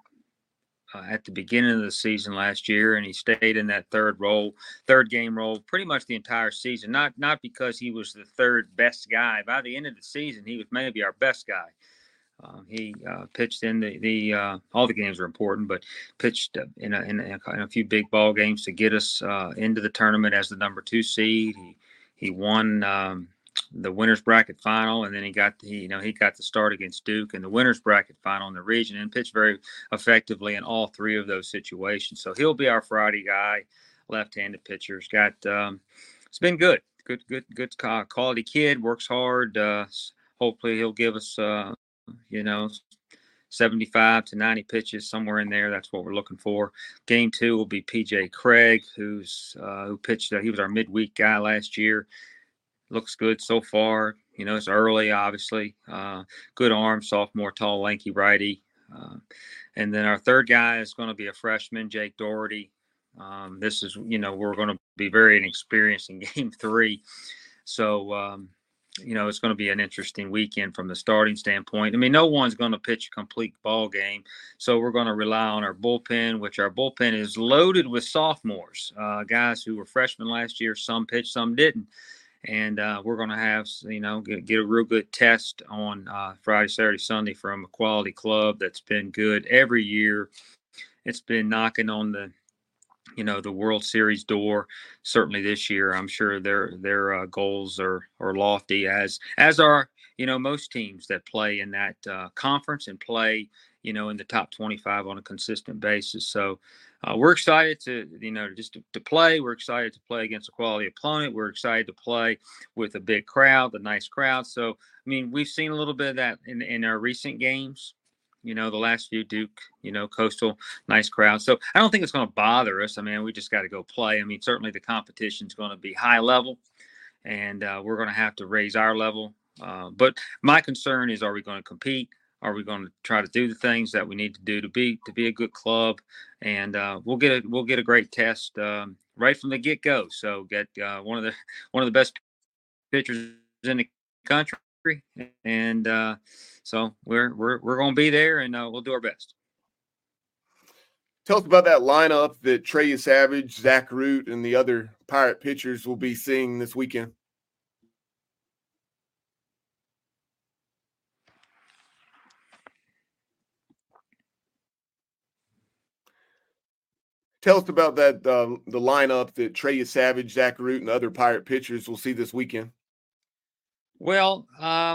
uh, at the beginning of the season last year, and he stayed in that third role, third game role, pretty much the entire season. Not not because he was the third best guy. By the end of the season, he was maybe our best guy. Um, he uh, pitched in the, the uh, all the games are important, but pitched in a, in, a, in a few big ball games to get us uh, into the tournament as the number two seed. He he won um, the winners bracket final, and then he got the, you know he got the start against Duke in the winners bracket final in the region, and pitched very effectively in all three of those situations. So he'll be our Friday guy, left-handed pitcher. He's got um, it's been good, good, good, good quality kid. Works hard. Uh, hopefully he'll give us. Uh, you know, seventy-five to ninety pitches, somewhere in there. That's what we're looking for. Game two will be P J Craig, who's uh, who pitched. Uh, he was our midweek guy last year. Looks good so far. You know, it's early, obviously. Uh, good arm, sophomore, tall, lanky righty. Uh, and then our third guy is going to be a freshman, Jake Doherty. Um, this is, you know, we're going to be very inexperienced in game three. So, um, you know, it's going to be an interesting weekend from the starting standpoint. I mean, no one's going to pitch a complete ball game. So we're going to rely on our bullpen, which our bullpen is loaded with sophomores, uh, guys who were freshmen last year. Some pitched, some didn't. And uh, we're going to have, you know, get, get a real good test on uh, Friday, Saturday, Sunday from a quality club that's been good every year. It's been knocking on the, you know, the World Series door. Certainly this year, I'm sure their their uh, goals are are lofty, as as are, you know, most teams that play in that uh, conference and play, you know, in the top twenty-five on a consistent basis. So uh, we're excited to, you know, just to, to play. We're excited to play against a quality opponent. We're excited to play with a big crowd, a nice crowd. So, I mean, we've seen a little bit of that in, in our recent games. You know, the last few Duke, you know, Coastal, nice crowd. So I don't think it's going to bother us. I mean, we just got to go play. I mean, certainly the competition is going to be high level, and uh, we're going to have to raise our level. Uh, but my concern is, are we going to compete? Are we going to try to do the things that we need to do to be to be a good club? And uh, we'll get a we'll get a great test um, right from the get go. So get uh, one of the one of the best pitchers in the country. And uh, so we're we're we're going to be there, and uh, we'll do our best. Tell us about that lineup that Trey Savage, Zach Root, and the other Pirate pitchers will be seeing this weekend. Tell us about that uh, the lineup that Trey Savage, Zach Root, and other Pirate pitchers will see this weekend. Well, um,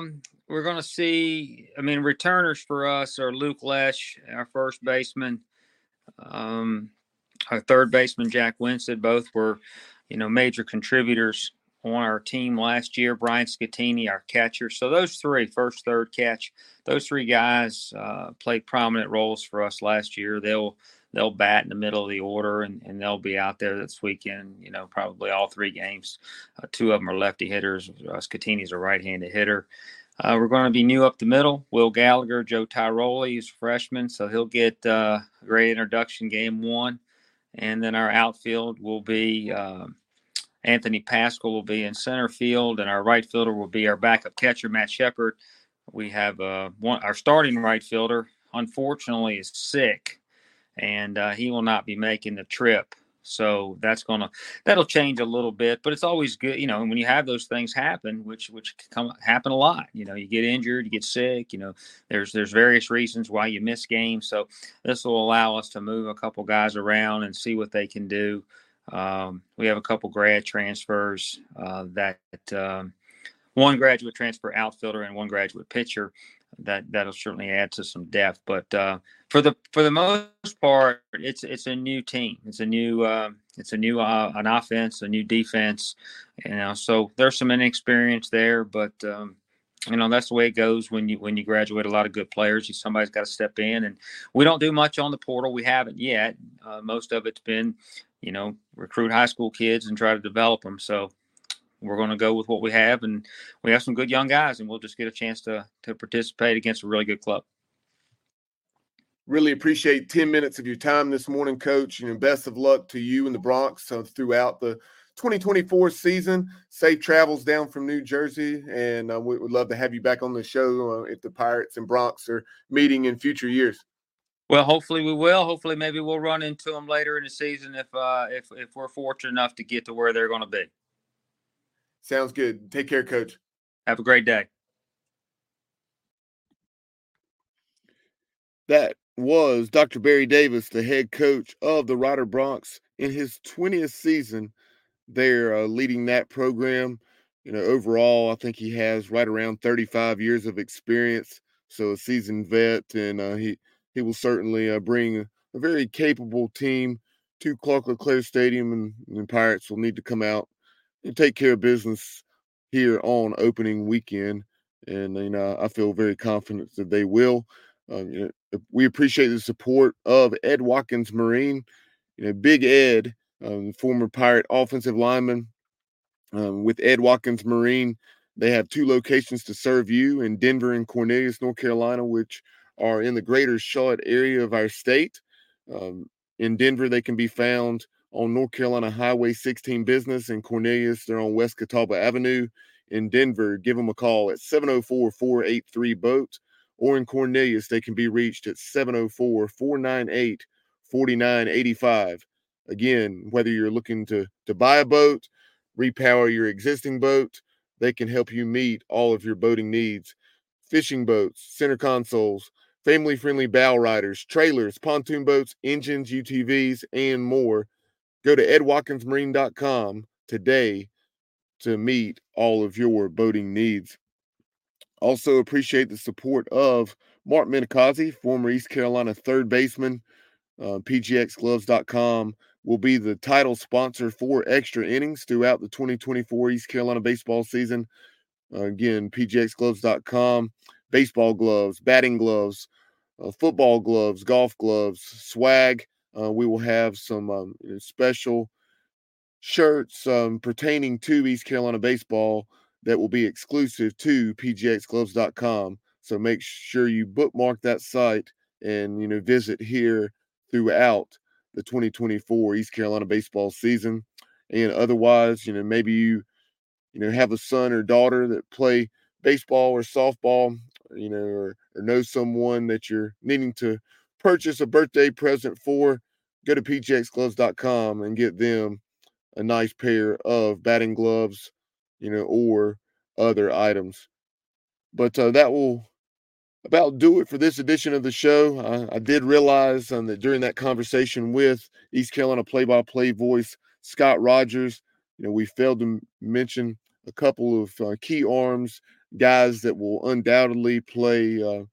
we're going to see, I mean, returners for us are Luke Lesh, our first baseman, um, our third baseman, Jack Winston. Both were, you know, major contributors on our team last year. Brian Scattini, our catcher. So those three, first, third, catch, those three guys uh, played prominent roles for us last year. They'll they'll bat in the middle of the order, and, and they'll be out there this weekend, you know, probably all three games. Uh, two of them are lefty hitters. Uh, Scattini's a right-handed hitter. Uh, we're going to be new up the middle. Will Gallagher, Joe Tyroli, he's a freshman, so he'll get uh, a great introduction game one. And then our outfield will be uh, Anthony Pascal will be in center field, and our right fielder will be our backup catcher, Matt Shepard. We have uh, one, our starting right fielder, unfortunately, is sick, and uh, he will not be making the trip. So that's gonna that'll change a little bit, but it's always good, you know. When you have those things happen, which which come happen a lot, you know, you get injured, you get sick, you know. There's there's various reasons why you miss games. So this will allow us to move a couple guys around and see what they can do. Um, we have a couple grad transfers uh, that um, one graduate transfer outfielder and one graduate pitcher. That that'll certainly add to some depth, but uh, for the for the most part, it's it's a new team. It's a new uh, it's a new uh, an offense, a new defense, you know. So there's some inexperience there, but um, you know that's the way it goes when you when you graduate a lot of good players. You, somebody's got to step in, and we don't do much on the portal. We haven't yet. Uh, most of it's been, you know, recruit high school kids and try to develop them. So we're going to go with what we have, and we have some good young guys, and we'll just get a chance to to participate against a really good club. Really appreciate ten minutes of your time this morning, Coach, and best of luck to you and the Bronx uh, throughout the twenty twenty-four season. Safe travels down from New Jersey, and uh, we would love to have you back on the show uh, if the Pirates and Bronx are meeting in future years. Well, hopefully we will. Hopefully maybe we'll run into them later in the season if uh, if if we're fortunate enough to get to where they're going to be. Sounds good. Take care, Coach. Have a great day. That was Doctor Barry Davis, the head coach of the Rider Bronx, in his twentieth season. They're uh, leading that program. You know, overall, I think he has right around thirty-five years of experience. So a seasoned vet, and uh, he he will certainly uh, bring a, a very capable team to Clark LeClaire Stadium, and, and the Pirates will need to come out and take care of business here on opening weekend. And, you know, I feel very confident that they will. Um, you know, we appreciate the support of Ed Watkins Marine. You know, Big Ed, um, former Pirate offensive lineman, um, with Ed Watkins Marine. They have two locations to serve you in Denver and Cornelius, North Carolina, which are in the greater Charlotte area of our state. Um, in Denver, they can be found on North Carolina Highway sixteen Business. In Cornelius, they're on West Catawba Avenue. In Denver, give them a call at seven oh four, four eight three, B O A T. Or in Cornelius, they can be reached at seven oh four, four nine eight, four nine eight five. Again, whether you're looking to, to buy a boat, repower your existing boat, they can help you meet all of your boating needs. Fishing boats, center consoles, family-friendly bow riders, trailers, pontoon boats, engines, U T Vs, and more. Go to ed watkins marine dot com today to meet all of your boating needs. Also appreciate the support of Mark Minicozzi, former East Carolina third baseman. Uh, P G X gloves dot com will be the title sponsor for Extra Innings throughout the twenty twenty-four East Carolina baseball season. Uh, again, P G X gloves dot com, baseball gloves, batting gloves, uh, football gloves, golf gloves, swag. Uh, we will have some um, special shirts um, pertaining to East Carolina baseball that will be exclusive to P G X gloves dot com. So make sure you bookmark that site and, you know, visit here throughout the twenty twenty-four East Carolina baseball season. And otherwise, you know, maybe you, you know, have a son or daughter that play baseball or softball, you know, or, or know someone that you're needing to purchase a birthday present for, go to P G X gloves dot com and get them a nice pair of batting gloves, you know, or other items. But uh, that will about do it for this edition of the show. I, I did realize um, that during that conversation with East Carolina play-by-play voice Scott Rogers, you know, we failed to mention a couple of uh, key arms guys that will undoubtedly play uh,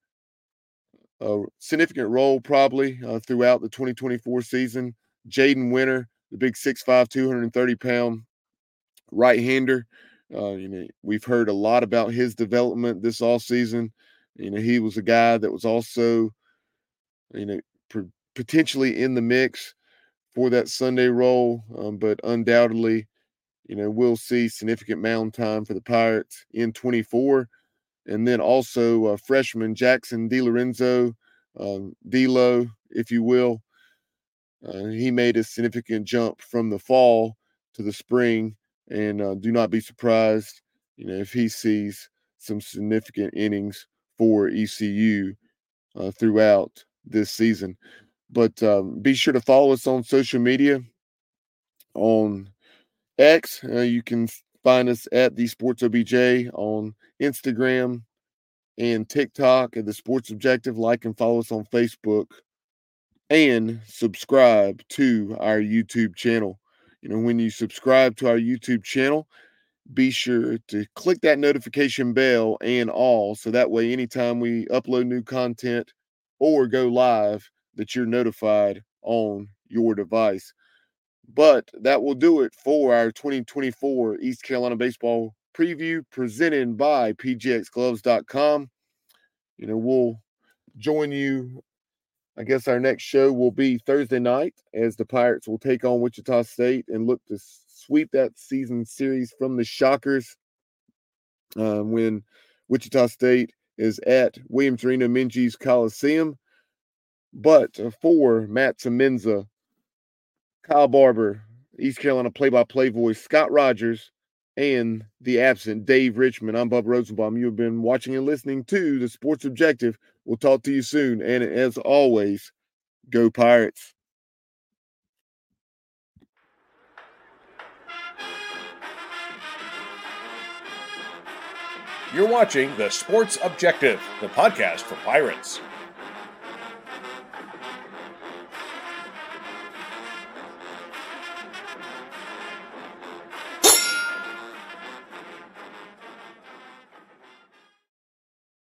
a significant role probably uh, throughout the twenty twenty-four season. Jaden Winter, the big six five, two hundred thirty pound right-hander. Uh, you know, we've heard a lot about his development this offseason. You know, he was a guy that was also, you know, p- potentially in the mix for that Sunday role, um, but undoubtedly, you know, we'll see significant mound time for the Pirates in twenty-four. And then also uh, freshman Jackson DiLorenzo, um, D-Lo, if you will. Uh, he made a significant jump from the fall to the spring, and uh, do not be surprised, you know, if he sees some significant innings for E C U uh, throughout this season. But um, be sure to follow us on social media. On X, uh, you can find us at the Sports O B J on Instagram and TikTok at the Sports Objective. Like and follow us on Facebook, and subscribe to our YouTube channel. You know, when you subscribe to our YouTube channel, be sure to click that notification bell and all, so that way anytime we upload new content or go live, that you're notified on your device. But that will do it for our twenty twenty-four East Carolina baseball preview presented by P G X gloves dot com. You know, we'll join you. I guess our next show will be Thursday night as the Pirates will take on Wichita State and look to sweep that season series from the Shockers uh, when Wichita State is at Williams Arena Minges Coliseum. But for Matt Semenza, Kyle Barber, East Carolina play-by-play voice, Scott Rogers, and the absent Dave Richmond, I'm Bubba Rosenbaum. You've been watching and listening to the Sports Objective. We'll talk to you soon. And as always, go Pirates. You're watching the Sports Objective, the podcast for Pirates.